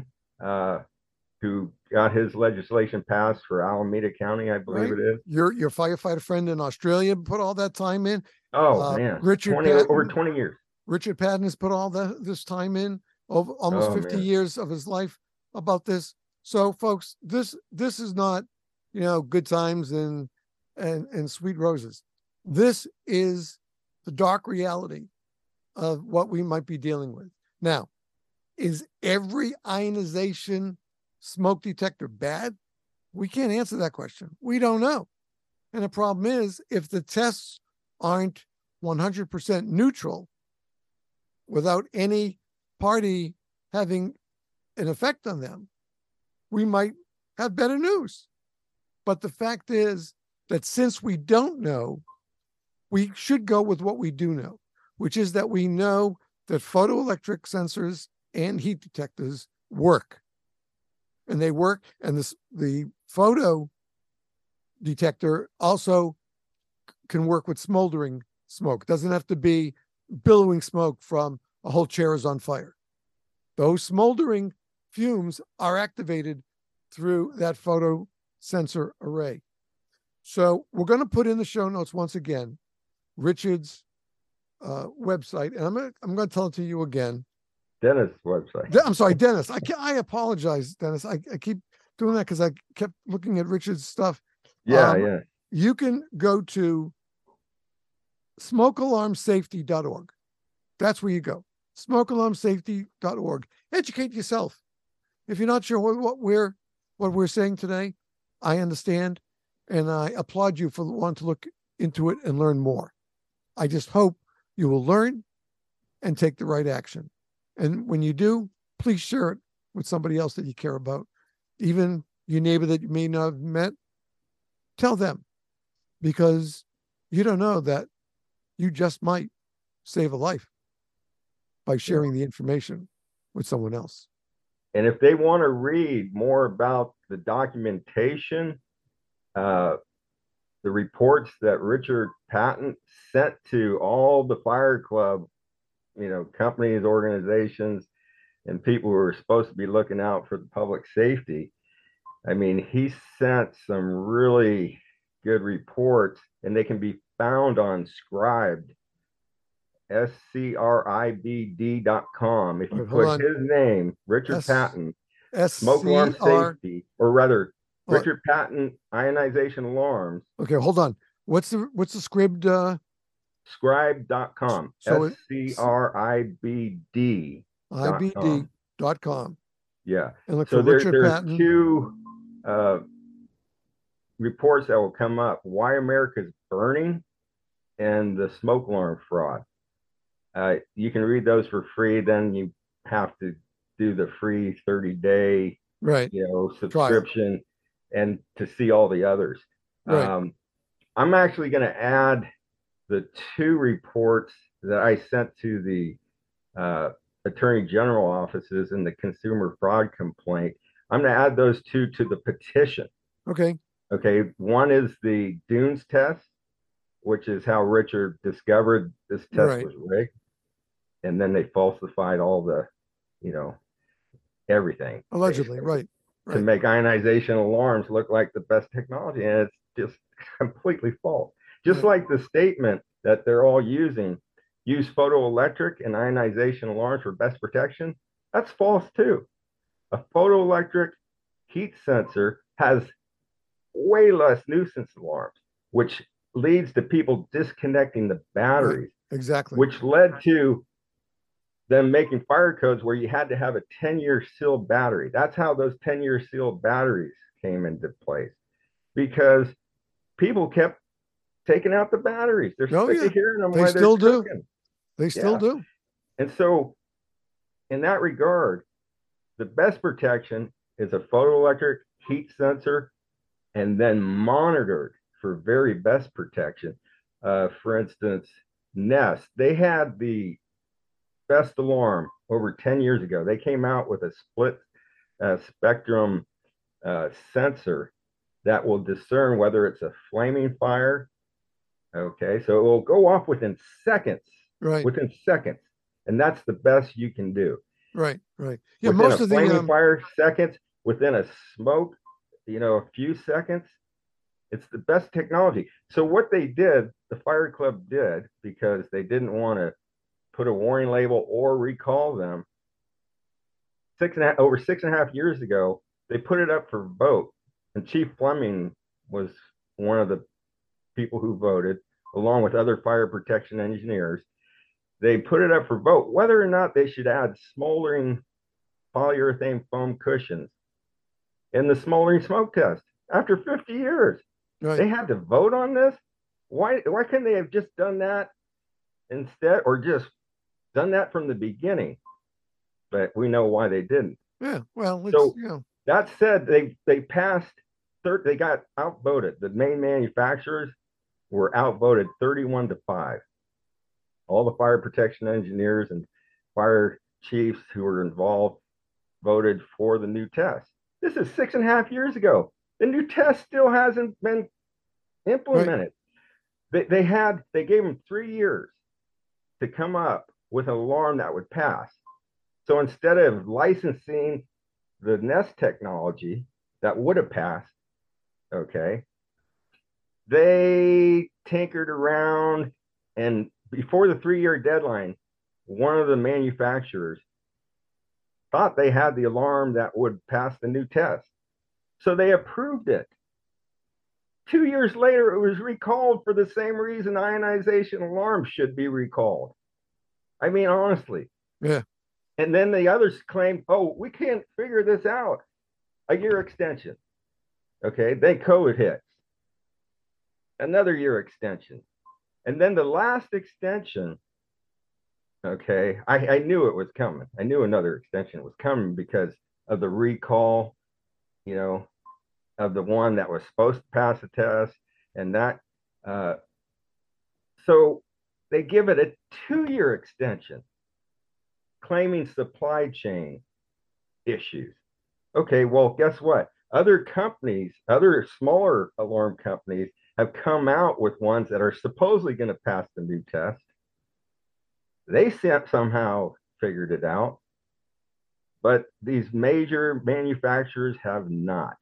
who got his legislation passed for Alameda County, I believe it is. Your firefighter friend in Australia put all that time in. Oh man, over 20 years. Richard Patton has put all this time in, over almost 50 years of his life about this. So, folks, this is not good times and sweet roses. This is the dark reality of what we might be dealing with. Now, is every ionization smoke detector bad? We can't answer that question. We don't know. And the problem is, if the tests aren't 100% neutral, without any party having an effect on them, we might have better news. But the fact is that since we don't know, we should go with what we do know, which is that we know that photoelectric sensors and heat detectors work. And they work, and the photo detector also can work with smoldering smoke. It doesn't have to be billowing smoke from a whole chair is on fire. Those smoldering fumes are activated through that photo sensor array. So we're going to put in the show notes once again Richard's website, and I'm going to tell it to you again. Dennis' website. I'm sorry, Dennis. I apologize, Dennis. I keep doing that because I kept looking at Richard's stuff. Yeah. You can go to smokealarmsafety.org. That's where you go. Smokealarmsafety.org. Educate yourself. If you're not sure what we're saying today, I understand, and I applaud you for wanting to look into it and learn more. I just hope you will learn and take the right action. And when you do, please share it with somebody else that you care about. Even your neighbor that you may not have met, tell them, because you don't know that you just might save a life by sharing the information with someone else. And if they want to read more about the documentation, the reports that Richard Patton sent to all the fire club, companies, organizations, and people who are supposed to be looking out for the public safety. I mean, he sent some really good reports, and they can be found on Scribd, SCRIBD.com. If you put his name, Richard Patton, smoke alarm safety, or rather, Richard Patton ionization alarms. Okay, hold on. What's the Scribd? Scribd.com. So SCRIBD.com. Yeah. And look so for Richard there's Patton. Two reports that will come up: Why America's Burning and the smoke alarm fraud. You can read those for free. Then you have to do the free 30-day subscription and to see all the others. Right. I'm actually going to add the two reports that I sent to the Attorney General offices in the consumer fraud complaint. I'm going to add those two to the petition. Okay. Okay. One is the Dunes test, which is how Richard discovered this test Right. was rigged. And then they falsified all the, you know, everything Allegedly. basically Right. to Right. make ionization alarms look like the best technology. And it's just completely false. Just Yeah. like the statement that they're all using, use photoelectric and ionization alarms for best protection. That's false too. A photoelectric heat sensor has way less nuisance alarms, which leads to people disconnecting the Right. batteries, Exactly. which led to them making fire codes where you had to have a 10-year sealed battery. That's how those 10-year sealed batteries came into place because people kept taking out the batteries. They're Oh sick yeah. of hearing them They while they're still do. cooking. They still Yeah. do. And so, in that regard, the best protection is a photoelectric heat sensor and then monitored for very best protection. For instance, Nest, they had the best alarm over 10 years ago. They came out with a split spectrum sensor that will discern whether it's a flaming fire. Okay, so it will go off Right. within seconds, and that's the best you can do. Right. Right. Yeah. Within Most a of the flaming fire, seconds. Within a smoke, a few seconds. It's the best technology. So what they did, the fire club did, because they didn't want to put a warning label or recall them. Over 6.5 years ago, they put it up for vote, and Chief Fleming was one of the people who voted, along with other fire protection engineers. They put it up for vote whether or not they should add smoldering polyurethane foam cushions in the smoldering smoke test. After 50 years, right. they had to vote on this. Why couldn't they have just done that instead, or just done that from the beginning? But we know why they didn't. Yeah. Well, it's So that said, they passed. They got outvoted. The main manufacturers were outvoted 31-5. All the fire protection engineers and fire chiefs who were involved voted for the new test. This is 6.5 years ago. The new test still hasn't been implemented. Right. They gave them 3 years to come up with an alarm that would pass. So instead of licensing the Nest technology that would have passed, okay, they tinkered around, and before the 3-year deadline, one of the manufacturers thought they had the alarm that would pass the new test. So they approved it. 2 years later, it was recalled for the same reason ionization alarms should be recalled. I mean, honestly. Yeah. And then the others claimed, oh, we can't figure this out. A year extension. Okay. Then COVID hits. Another year extension. And then the last extension, okay, I knew it was coming. I knew another extension was coming because of the recall, of the one that was supposed to pass the test. And that, so they give it a 2-year extension, claiming supply chain issues. Okay, well, guess what? Other companies, other smaller alarm companies have come out with ones that are supposedly going to pass the new test. They somehow figured it out, but these major manufacturers have not.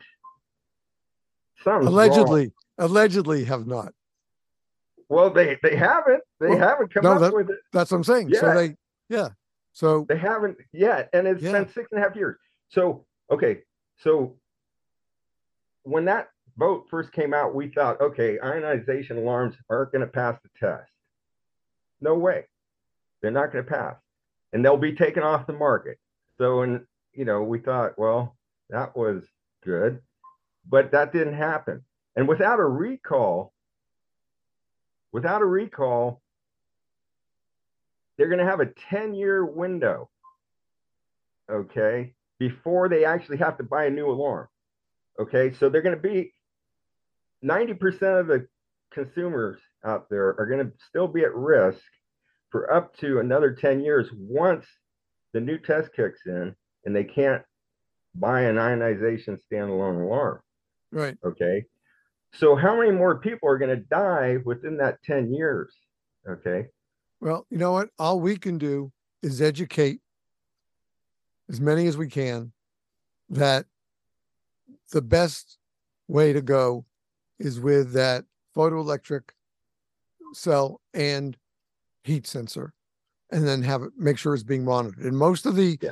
Allegedly have not. Well, they haven't. They haven't come up with it. That's what I'm saying. Yet. So they haven't yet, and it's been 6.5 years. So okay, so when that vote first came out, we thought, okay, ionization alarms aren't going to pass the test. No way, they're not going to pass, and they'll be taken off the market. So, we thought, well, that was good, but that didn't happen. And without a recall, they're going to have a 10-year window, okay, before they actually have to buy a new alarm. Okay, so they're going to be 90% of the consumers out there are going to still be at risk for up to another 10 years once the new test kicks in and they can't buy an ionization standalone alarm. Right. Okay. So how many more people are going to die within that 10 years? Okay. Well, you know what? All we can do is educate as many as we can that the best way to go is with that photoelectric cell and heat sensor, and then have it make sure it's being monitored. And most of the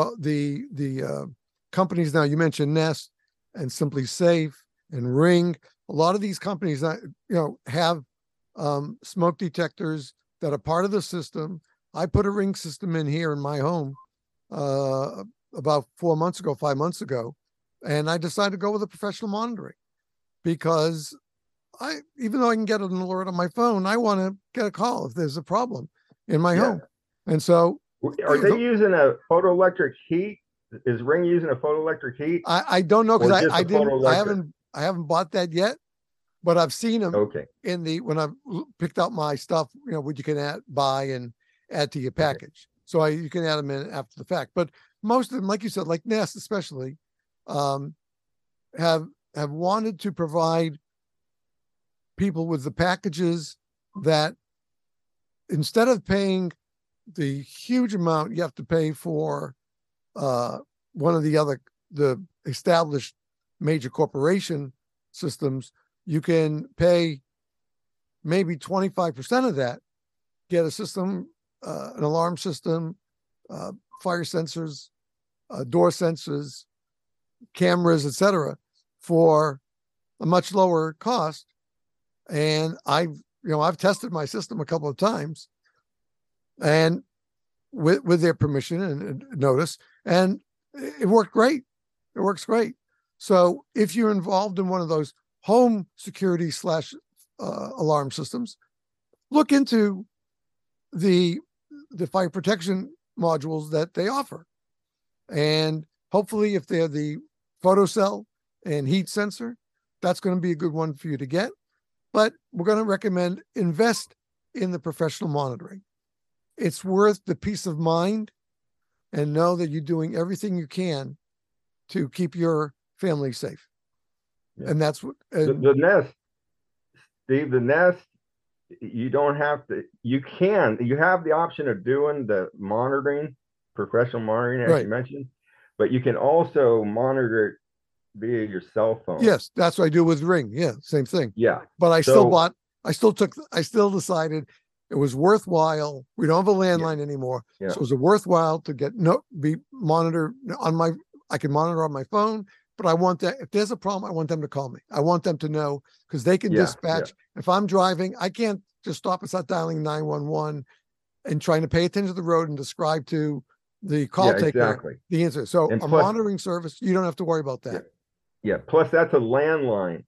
companies now, you mentioned Nest and Simply Safe and Ring, a lot of these companies that have smoke detectors that are part of the system. I put a Ring system in here in my home about 5 months ago, and I decided to go with a professional monitoring because even though I can get an alert on my phone, I want to get a call if there's a problem in my home. And so, are they using a photoelectric heat? Is Ring using a photoelectric heat? I don't know, because I haven't bought that yet, but I've seen them when I've picked out my stuff, what you can buy and add to your package. So you can add them in after the fact. But most of them, like you said, like Nest especially, have wanted to provide people with the packages that, instead of paying the huge amount you have to pay for one of the established major corporation systems, you can pay maybe 25% of that, get a system, an alarm system, fire sensors, door sensors, cameras, etc., for a much lower cost. And I've tested my system a couple of times, and with their permission and notice, and it worked great. It works great. So if you're involved in one of those home security / alarm systems, look into the fire protection modules that they offer. And hopefully, if they're the photocell and heat sensor, that's going to be a good one for you to get. But we're going to recommend invest in the professional monitoring. It's worth the peace of mind, and know that you're doing everything you can to keep your family safe. Yeah. And that's what the Nest, Steve, the Nest, you don't have to, you have the option of doing the monitoring, professional monitoring, as you mentioned, but you can also monitor it via your cell phone. Yes, that's what I do with Ring. Yeah, same thing. Yeah. But I still decided it was worthwhile. We don't have a landline anymore. Yeah. So it was worthwhile to be monitored I can monitor on my phone, but I want that, if there's a problem, I want them to call me. I want them to know, because they can dispatch. If I'm driving, I can't just stop and start dialing 911 and trying to pay attention to the road and describe to the call taker the answer. So a monitoring service, you don't have to worry about that. Yeah. Plus that's a landline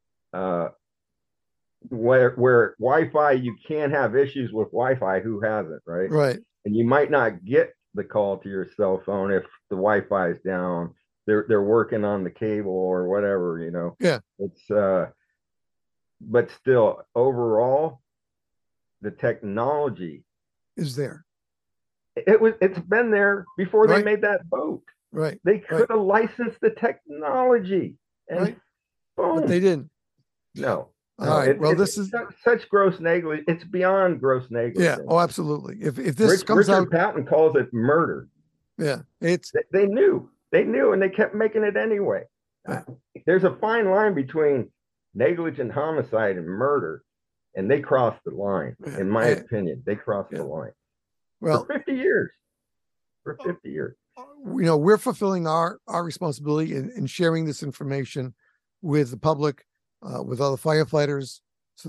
where Wi-Fi, you can have issues with Wi-Fi. Who hasn't, right? Right. And you might not get the call to your cell phone if the Wi-Fi is down. They're working on the cable or whatever, Yeah. It's but still, overall, the technology is there. It's been there before they made that boat. Right. They could have licensed the technology, and boom. But they didn't. No. All right. Well, this is such gross negligence. It's beyond gross negligence. Yeah. Oh, absolutely. If this comes Richard out, Patton calls it murder. Yeah. It's they knew, and they kept making it anyway. There's a fine line between negligent homicide and murder, and they crossed the line. In my opinion, they crossed the line. Well, for 50 years. For 50 years. We're fulfilling our responsibility in sharing this information with the public, with other firefighters. So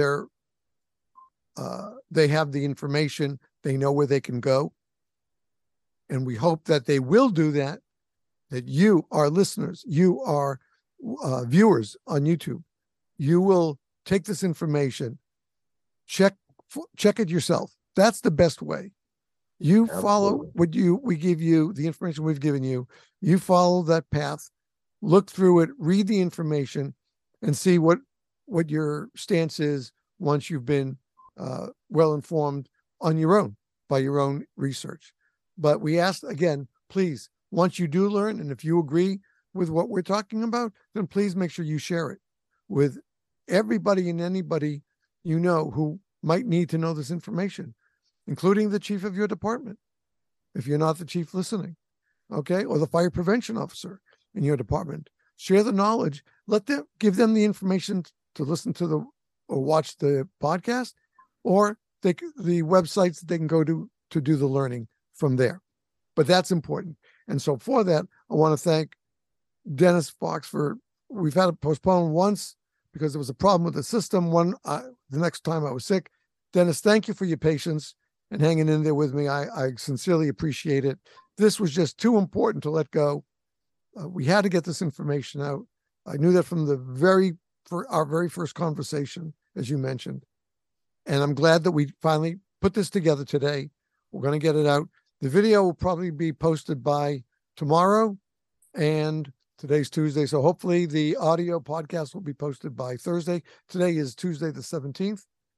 they have the information. They know where they can go. And we hope that they will do that, that you, our listeners, you, our viewers on YouTube, you will take this information, check it yourself. That's the best way. You follow what we give you, the information we've given you. You follow that path, look through it, read the information, and see what what your stance is once you've been well informed on your own by your own research. But we ask again, please, once you do learn, and if you agree with what we're talking about, then please make sure you share it with everybody and anybody you know who might need to know this information, including the chief of your department, if you're not the chief listening, okay, or the fire prevention officer in your department. Share the knowledge. Give them the information to listen to or watch the podcast, or the websites that they can go to do the learning from there. But that's important. And so for that, I want to thank Dennis Fox we've had it postponed once because there was a problem with the system. The next time I was sick. Dennis, thank you for your patience and hanging in there with me. I sincerely appreciate it. This was just too important to let go. We had to get this information out. I knew that from our very first conversation, as you mentioned. And I'm glad that we finally put this together today. We're going to get it out. The video will probably be posted by tomorrow, and today's Tuesday. So hopefully the audio podcast will be posted by Thursday. Today is Tuesday, the 17th.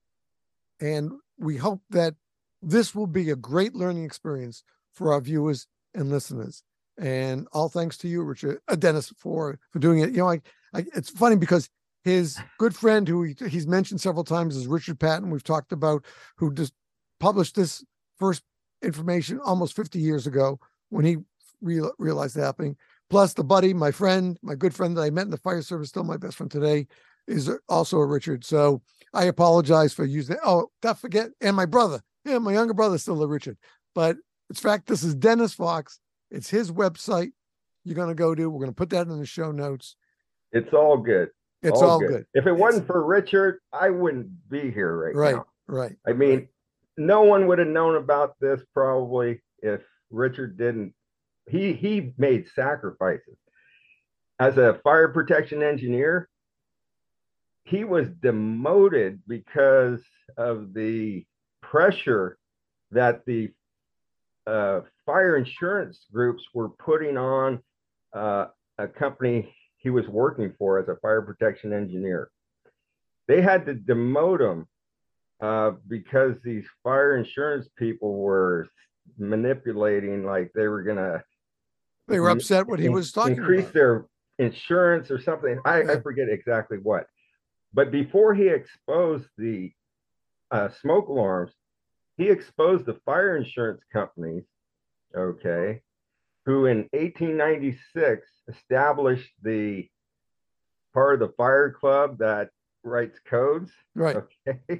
And we hope that this will be a great learning experience for our viewers and listeners. And all thanks to you, Richard, Dennis, for doing it. It's funny because his good friend, who he's mentioned several times, is Richard Patton. We've talked about, who just published this first information almost 50 years ago when he realized it happening. Plus the buddy, my good friend that I met in the fire service, still my best friend today, is also a Richard. So I apologize for using. Oh, don't forget, and my brother, my younger brother is still a Richard. But in fact, this is Dennis Fox. It's his website you're going to go to. We're going to put that in the show notes. It's all good. It's all good. If it wasn't for Richard, I wouldn't be here right now. Right. I mean, no one would have known about this probably if Richard didn't. He made sacrifices. As a fire protection engineer, he was demoted because of the pressure that the fire insurance groups were putting on a company he was working for as a fire protection engineer. They had to demote him because these fire insurance people were manipulating, like they were upset what he was talking about. Increase their insurance or something. I forget exactly what. But before he exposed the smoke alarms, he exposed the fire insurance companies, okay, who in 1896 established the part of the fire club that writes codes. Right. Okay.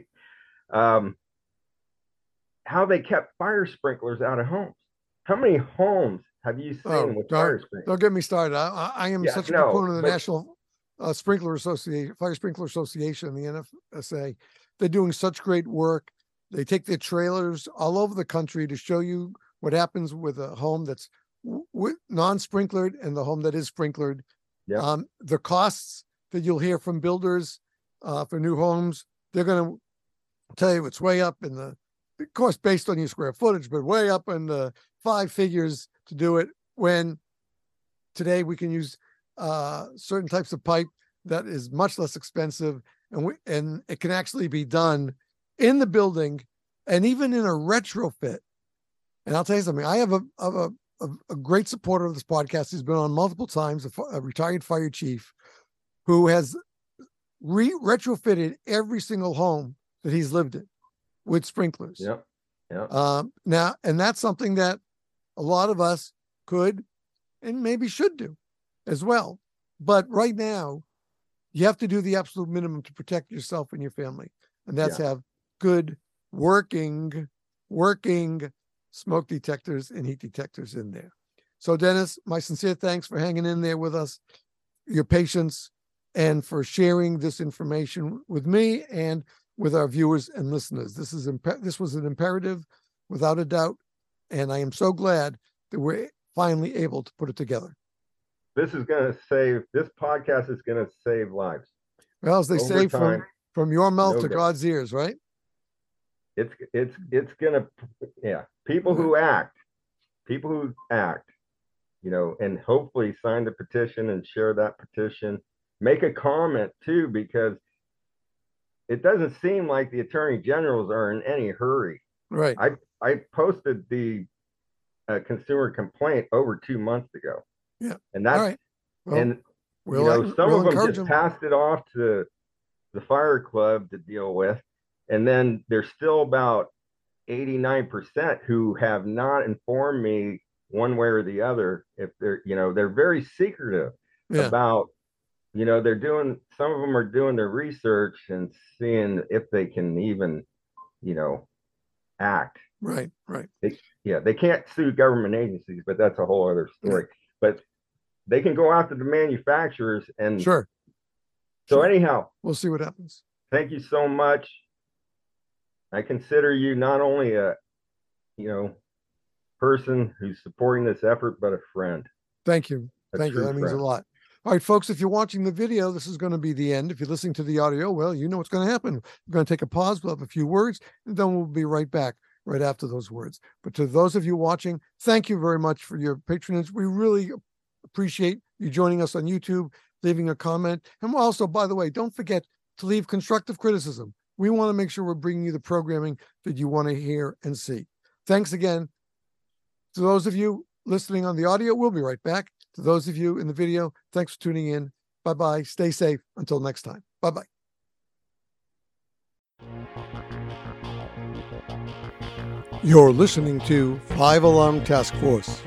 How they kept fire sprinklers out of homes. How many homes have you seen with fire sprinklers? Don't get me started. I am such a proponent of the National Sprinkler Association, Fire Sprinkler Association, the NFSA. They're doing such great work. They take their trailers all over the country to show you what happens with a home that's non-sprinklered and the home that is sprinklered. Yeah. The costs that you'll hear from builders for new homes, they're going to tell you it's way up in the cost based on your square footage, but way up in the 5 figures to do it, when today we can use certain types of pipe that is much less expensive, and it can actually be done in the building and even in a retrofit. And I'll tell you something, I have a great supporter of this podcast. He's been on multiple times, a retired fire chief who has retrofitted every single home that he's lived in with sprinklers. Yep. Now, and that's something that a lot of us could and maybe should do as well. But right now, you have to do the absolute minimum to protect yourself and your family. And that's have good working smoke detectors and heat detectors in there. So Dennis, my sincere thanks for hanging in there with us, your patience, and for sharing this information with me and with our viewers and listeners. This was an imperative, without a doubt, and I am so glad that we're finally able to put it together. This podcast is going to save lives. Well, as they say, from your mouth to God's ears, right? It's going to, people who act, and hopefully sign the petition and share that petition. Make a comment too, because it doesn't seem like the attorney generals are in any hurry. Right. I posted the consumer complaint over 2 months ago. Yeah. And that's, all right. Well, and some we'll of them encourage just them. passed it off to the fire club to deal with. And then there's still about 89% who have not informed me one way or the other. If they're very secretive about, they're doing, some of them are doing their research and seeing if they can even, act. Right. They can't sue government agencies, but that's a whole other story. Yeah. But they can go after the manufacturers. And sure. Anyhow, we'll see what happens. Thank you so much. I consider you not only a, person who's supporting this effort, but a friend. Thank you. Thank you. That means a lot. All right, folks, if you're watching the video, this is going to be the end. If you're listening to the audio, well, you know what's going to happen. We're going to take a pause. We'll have a few words, and then we'll be right back right after those words. But to those of you watching, thank you very much for your patronage. We really appreciate you joining us on YouTube, leaving a comment. And also, by the way, don't forget to leave constructive criticism. We want to make sure we're bringing you the programming that you want to hear and see. Thanks again. To those of you listening on the audio, we'll be right back. To those of you in the video, thanks for tuning in. Bye-bye. Stay safe. Until next time. Bye-bye. You're listening to 5 Alarm Task Force.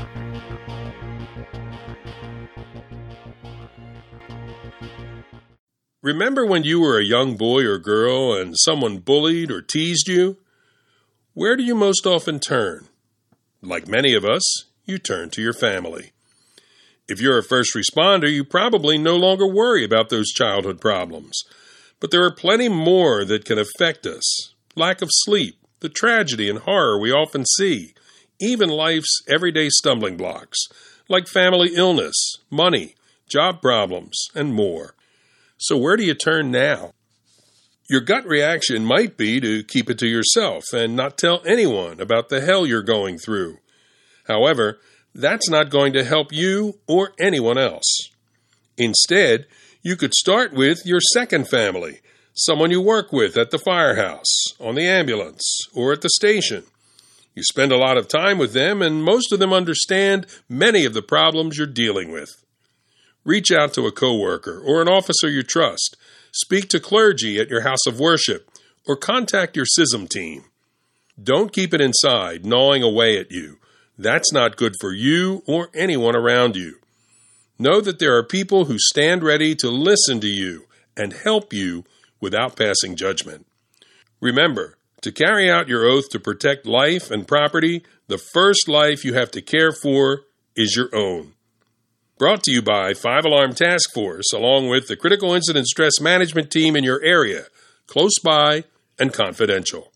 Remember when you were a young boy or girl and someone bullied or teased you? Where do you most often turn? Like many of us, you turn to your family. If you're a first responder, you probably no longer worry about those childhood problems. But there are plenty more that can affect us. Lack of sleep, the tragedy and horror we often see, even life's everyday stumbling blocks, like family illness, money, job problems, and more. So where do you turn now? Your gut reaction might be to keep it to yourself and not tell anyone about the hell you're going through. However, that's not going to help you or anyone else. Instead, you could start with your second family, someone you work with at the firehouse, on the ambulance, or at the station. You spend a lot of time with them, and most of them understand many of the problems you're dealing with. Reach out to a coworker or an officer you trust. Speak to clergy at your house of worship, or contact your CISM team. Don't keep it inside, gnawing away at you. That's not good for you or anyone around you. Know that there are people who stand ready to listen to you and help you without passing judgment. Remember, to carry out your oath to protect life and property, the first life you have to care for is your own. Brought to you by 5 Alarm Task Force, along with the Critical Incident Stress Management Team in your area, close by and confidential.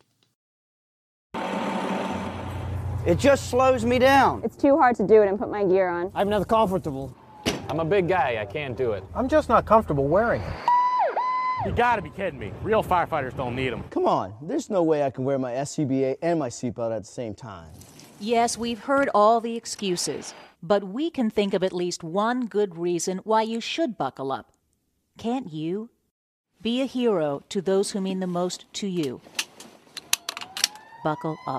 It just slows me down. It's too hard to do it and put my gear on. I'm not comfortable. I'm a big guy. I can't do it. I'm just not comfortable wearing it. You gotta be kidding me. Real firefighters don't need them. Come on, there's no way I can wear my SCBA and my seatbelt at the same time. Yes, we've heard all the excuses, but we can think of at least one good reason why you should buckle up. Can't you? Be a hero to those who mean the most to you. Buckle up.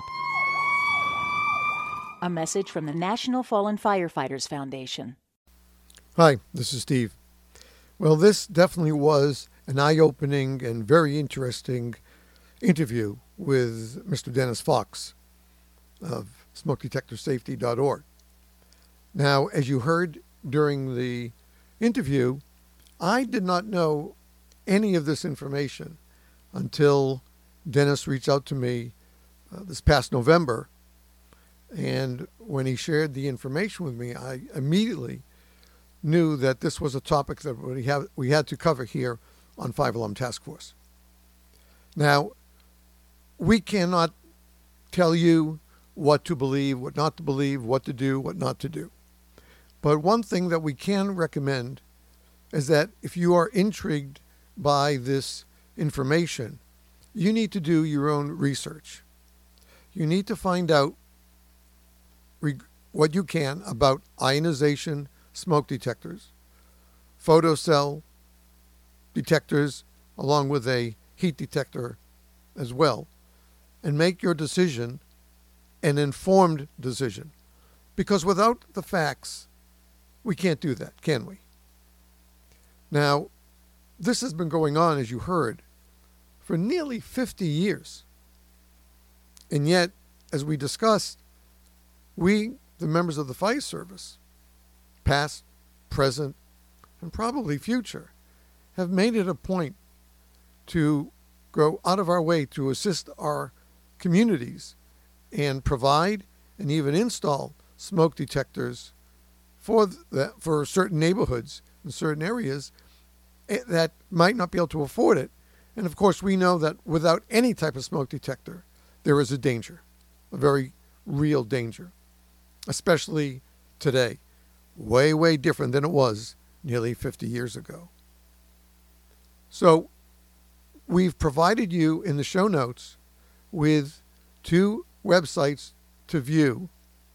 A message from the National Fallen Firefighters Foundation. Hi, this is Steve. Well, this definitely was an eye-opening and very interesting interview with Mr. Dennis Fox of SmokeDetectorSafety.org. Now, as you heard during the interview, I did not know any of this information until Dennis reached out to me this past November. And when he shared the information with me, I immediately knew that this was a topic that we had to cover here on 5 Alarm Task Force. Now, we cannot tell you what to believe, what not to believe, what to do, what not to do. But one thing that we can recommend is that if you are intrigued by this information, you need to do your own research. You need to find out what you can about ionization smoke detectors, photocell detectors, along with a heat detector as well, and make your decision an informed decision. Because without the facts, we can't do that, can we? Now, this has been going on, as you heard, for nearly 50 years. And yet, as we discussed, we, the members of the fire service, past, present, and probably future, have made it a point to go out of our way to assist our communities and provide and even install smoke detectors for certain neighborhoods in certain areas that might not be able to afford it. And of course, we know that without any type of smoke detector, there is a danger, a very real danger, especially today, way, way different than it was nearly 50 years ago. So we've provided you in the show notes with 2 websites to view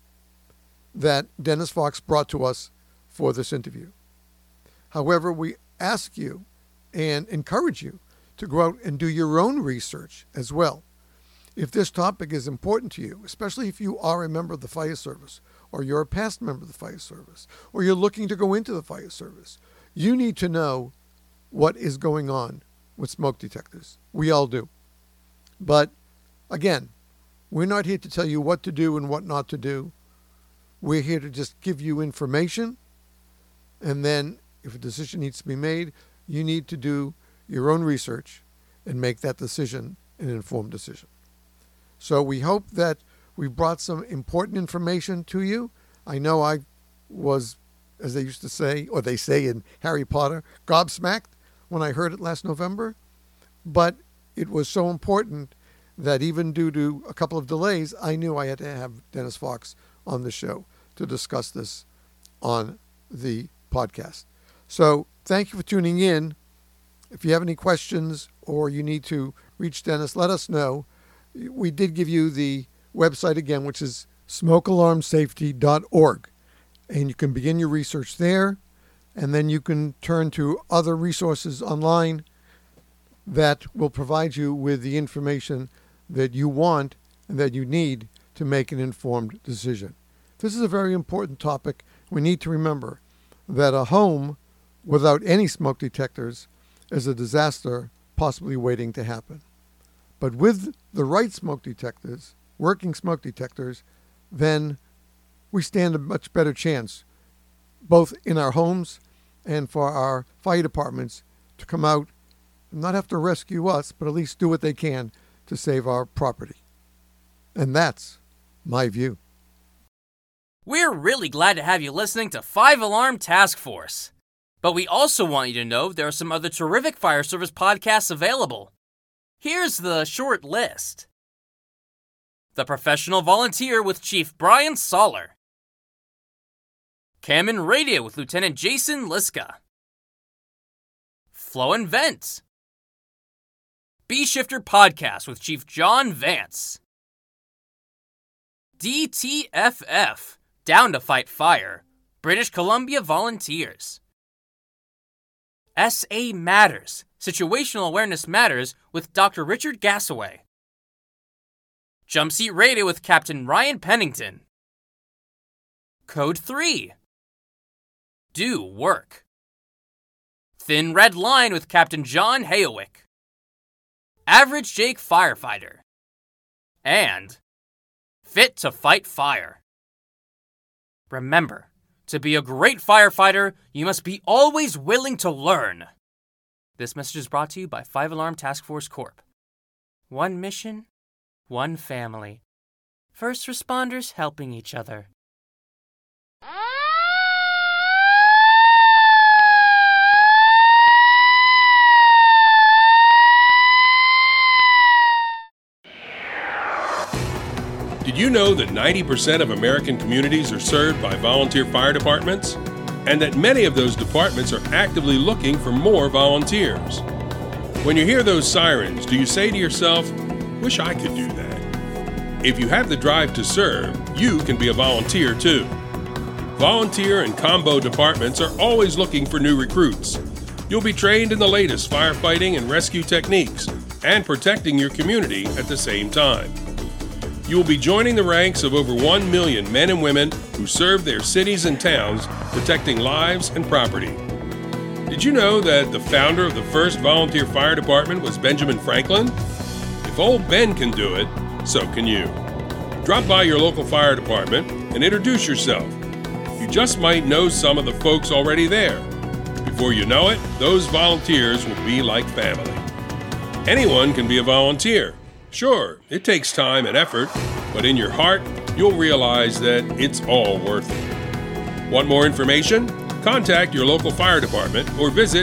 that Dennis Fox brought to us for this interview. However, we ask you and encourage you to go out and do your own research as well. If this topic is important to you, especially if you are a member of the fire service, or you're a past member of the fire service, or you're looking to go into the fire service, you need to know what is going on with smoke detectors. We all do. But again, we're not here to tell you what to do and what not to do. We're here to just give you information, and then if a decision needs to be made, you need to do your own research and make that decision an informed decision. So we hope that we brought some important information to you. I know I was, as they used to say, or they say in Harry Potter, gobsmacked when I heard it last November. But it was so important that even due to a couple of delays, I knew I had to have Dennis Fox on the show to discuss this on the podcast. So thank you for tuning in. If you have any questions or you need to reach Dennis, let us know. We did give you the website again, which is smokealarmsafety.org. And you can begin your research there. And then you can turn to other resources online that will provide you with the information that you want and that you need to make an informed decision. This is a very important topic. We need to remember that a home without any smoke detectors is a disaster possibly waiting to happen. But with the right smoke detectors, working smoke detectors, then we stand a much better chance, both in our homes and for our fire departments to come out and not have to rescue us, but at least do what they can to save our property. And that's my view. We're really glad to have you listening to 5 Alarm Task Force. But we also want you to know there are some other terrific fire service podcasts available. Here's the short list. The Professional Volunteer with Chief Brian Soller. Cam Radio with Lieutenant Jason Liska. Flow and Vent. B-Shifter Podcast with Chief John Vance. DTFF, Down to Fight Fire, British Columbia Volunteers. SA Matters, Situational Awareness Matters with Dr. Richard Gassaway. Jump Seat Radio with Captain Ryan Pennington. Code 3. Do Work. Thin Red Line with Captain John Hayowick. Average Jake Firefighter. And Fit to Fight Fire. Remember, to be a great firefighter, you must be always willing to learn. This message is brought to you by 5 Alarm Task Force Corp. One mission, one family. First responders helping each other. Did you know that 90% of American communities are served by volunteer fire departments? And that many of those departments are actively looking for more volunteers? When you hear those sirens, do you say to yourself, "Wish I could do that"? If you have the drive to serve, you can be a volunteer too. Volunteer and combo departments are always looking for new recruits. You'll be trained in the latest firefighting and rescue techniques, and protecting your community at the same time. You will be joining the ranks of over 1 million men and women who serve their cities and towns, protecting lives and property. Did you know that the founder of the first volunteer fire department was Benjamin Franklin? If old Ben can do it, so can you. Drop by your local fire department and introduce yourself. You just might know some of the folks already there. Before you know it, those volunteers will be like family. Anyone can be a volunteer. Sure, it takes time and effort, but in your heart, you'll realize that it's all worth it. Want more information? Contact your local fire department or visit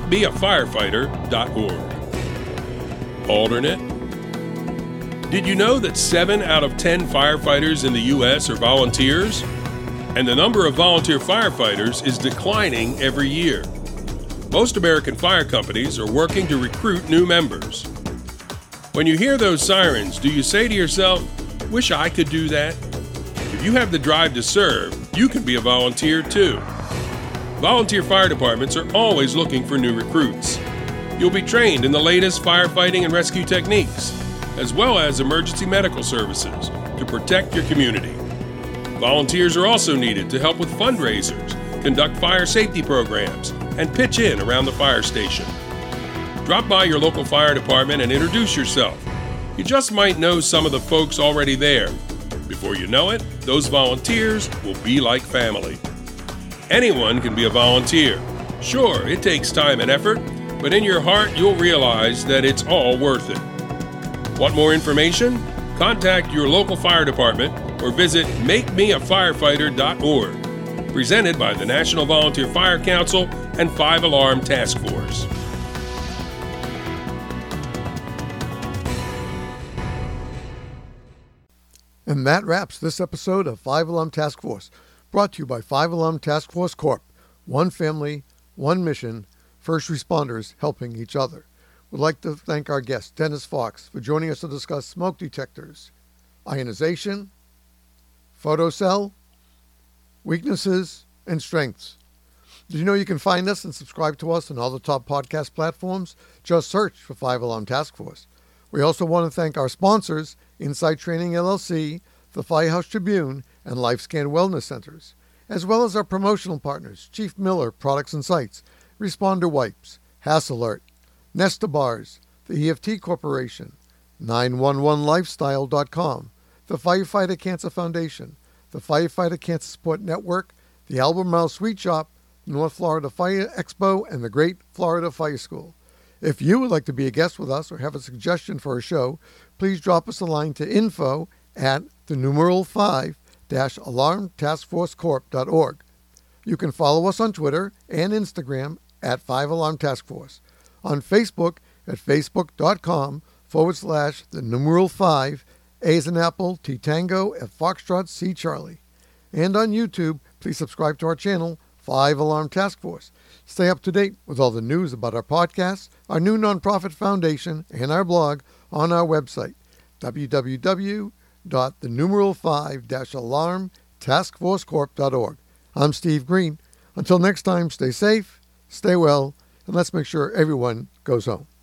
makemeafirefighter.org. Alternate. Did you know that 7 out of 10 firefighters in the U.S. are volunteers? And the number of volunteer firefighters is declining every year. Most American fire companies are working to recruit new members. When you hear those sirens, do you say to yourself, "Wish I could do that"? If you have the drive to serve, you can be a volunteer too. Volunteer fire departments are always looking for new recruits. You'll be trained in the latest firefighting and rescue techniques, as well as emergency medical services to protect your community. Volunteers are also needed to help with fundraisers, conduct fire safety programs, and pitch in around the fire station. Drop by your local fire department and introduce yourself. You just might know some of the folks already there. Before you know it, those volunteers will be like family. Anyone can be a volunteer. Sure, it takes time and effort, but in your heart, you'll realize that it's all worth it. Want more information? Contact your local fire department or visit makemeafirefighter.org. Presented by the National Volunteer Fire Council and 5 Alarm Task Force. And that wraps this episode of 5 Alarm Task Force, brought to you by 5 Alarm Task Force Corp. One family, one mission, first responders helping each other. We'd like to thank our guest, Dennis Fox, for joining us to discuss smoke detectors, ionization, photocell, weaknesses, and strengths. Did you know you can find us and subscribe to us on all the top podcast platforms? Just search for 5 Alarm Task Force. We also want to thank our sponsors, Inside Training LLC, the Firehouse Tribune, and LifeScan Wellness Centers, as well as our promotional partners, Chief Miller Products and Sites, Responder Wipes, HasAlert, Nesta Bars, the EFT Corporation, 911lifestyle.com, the Firefighter Cancer Foundation, the Firefighter Cancer Support Network, the Albemarle Sweet Shop, North Florida Fire Expo, and the Great Florida Fire School. If you would like to be a guest with us or have a suggestion for a show, please drop us a line to info@5-alarmtaskforcecorp.org. You can follow us on Twitter and Instagram at 5 Alarm Task Force, on Facebook at facebook.com/5, A as in Apple, T Tango, F Foxtrot, C Charlie. And on YouTube, please subscribe to our channel, 5 Alarm Task Force. Stay up to date with all the news about our podcast, our new nonprofit foundation, and our blog on our website, www.5-alarmtaskforcecorp.org. I'm Steve Green. Until next time, stay safe, stay well, and let's make sure everyone goes home.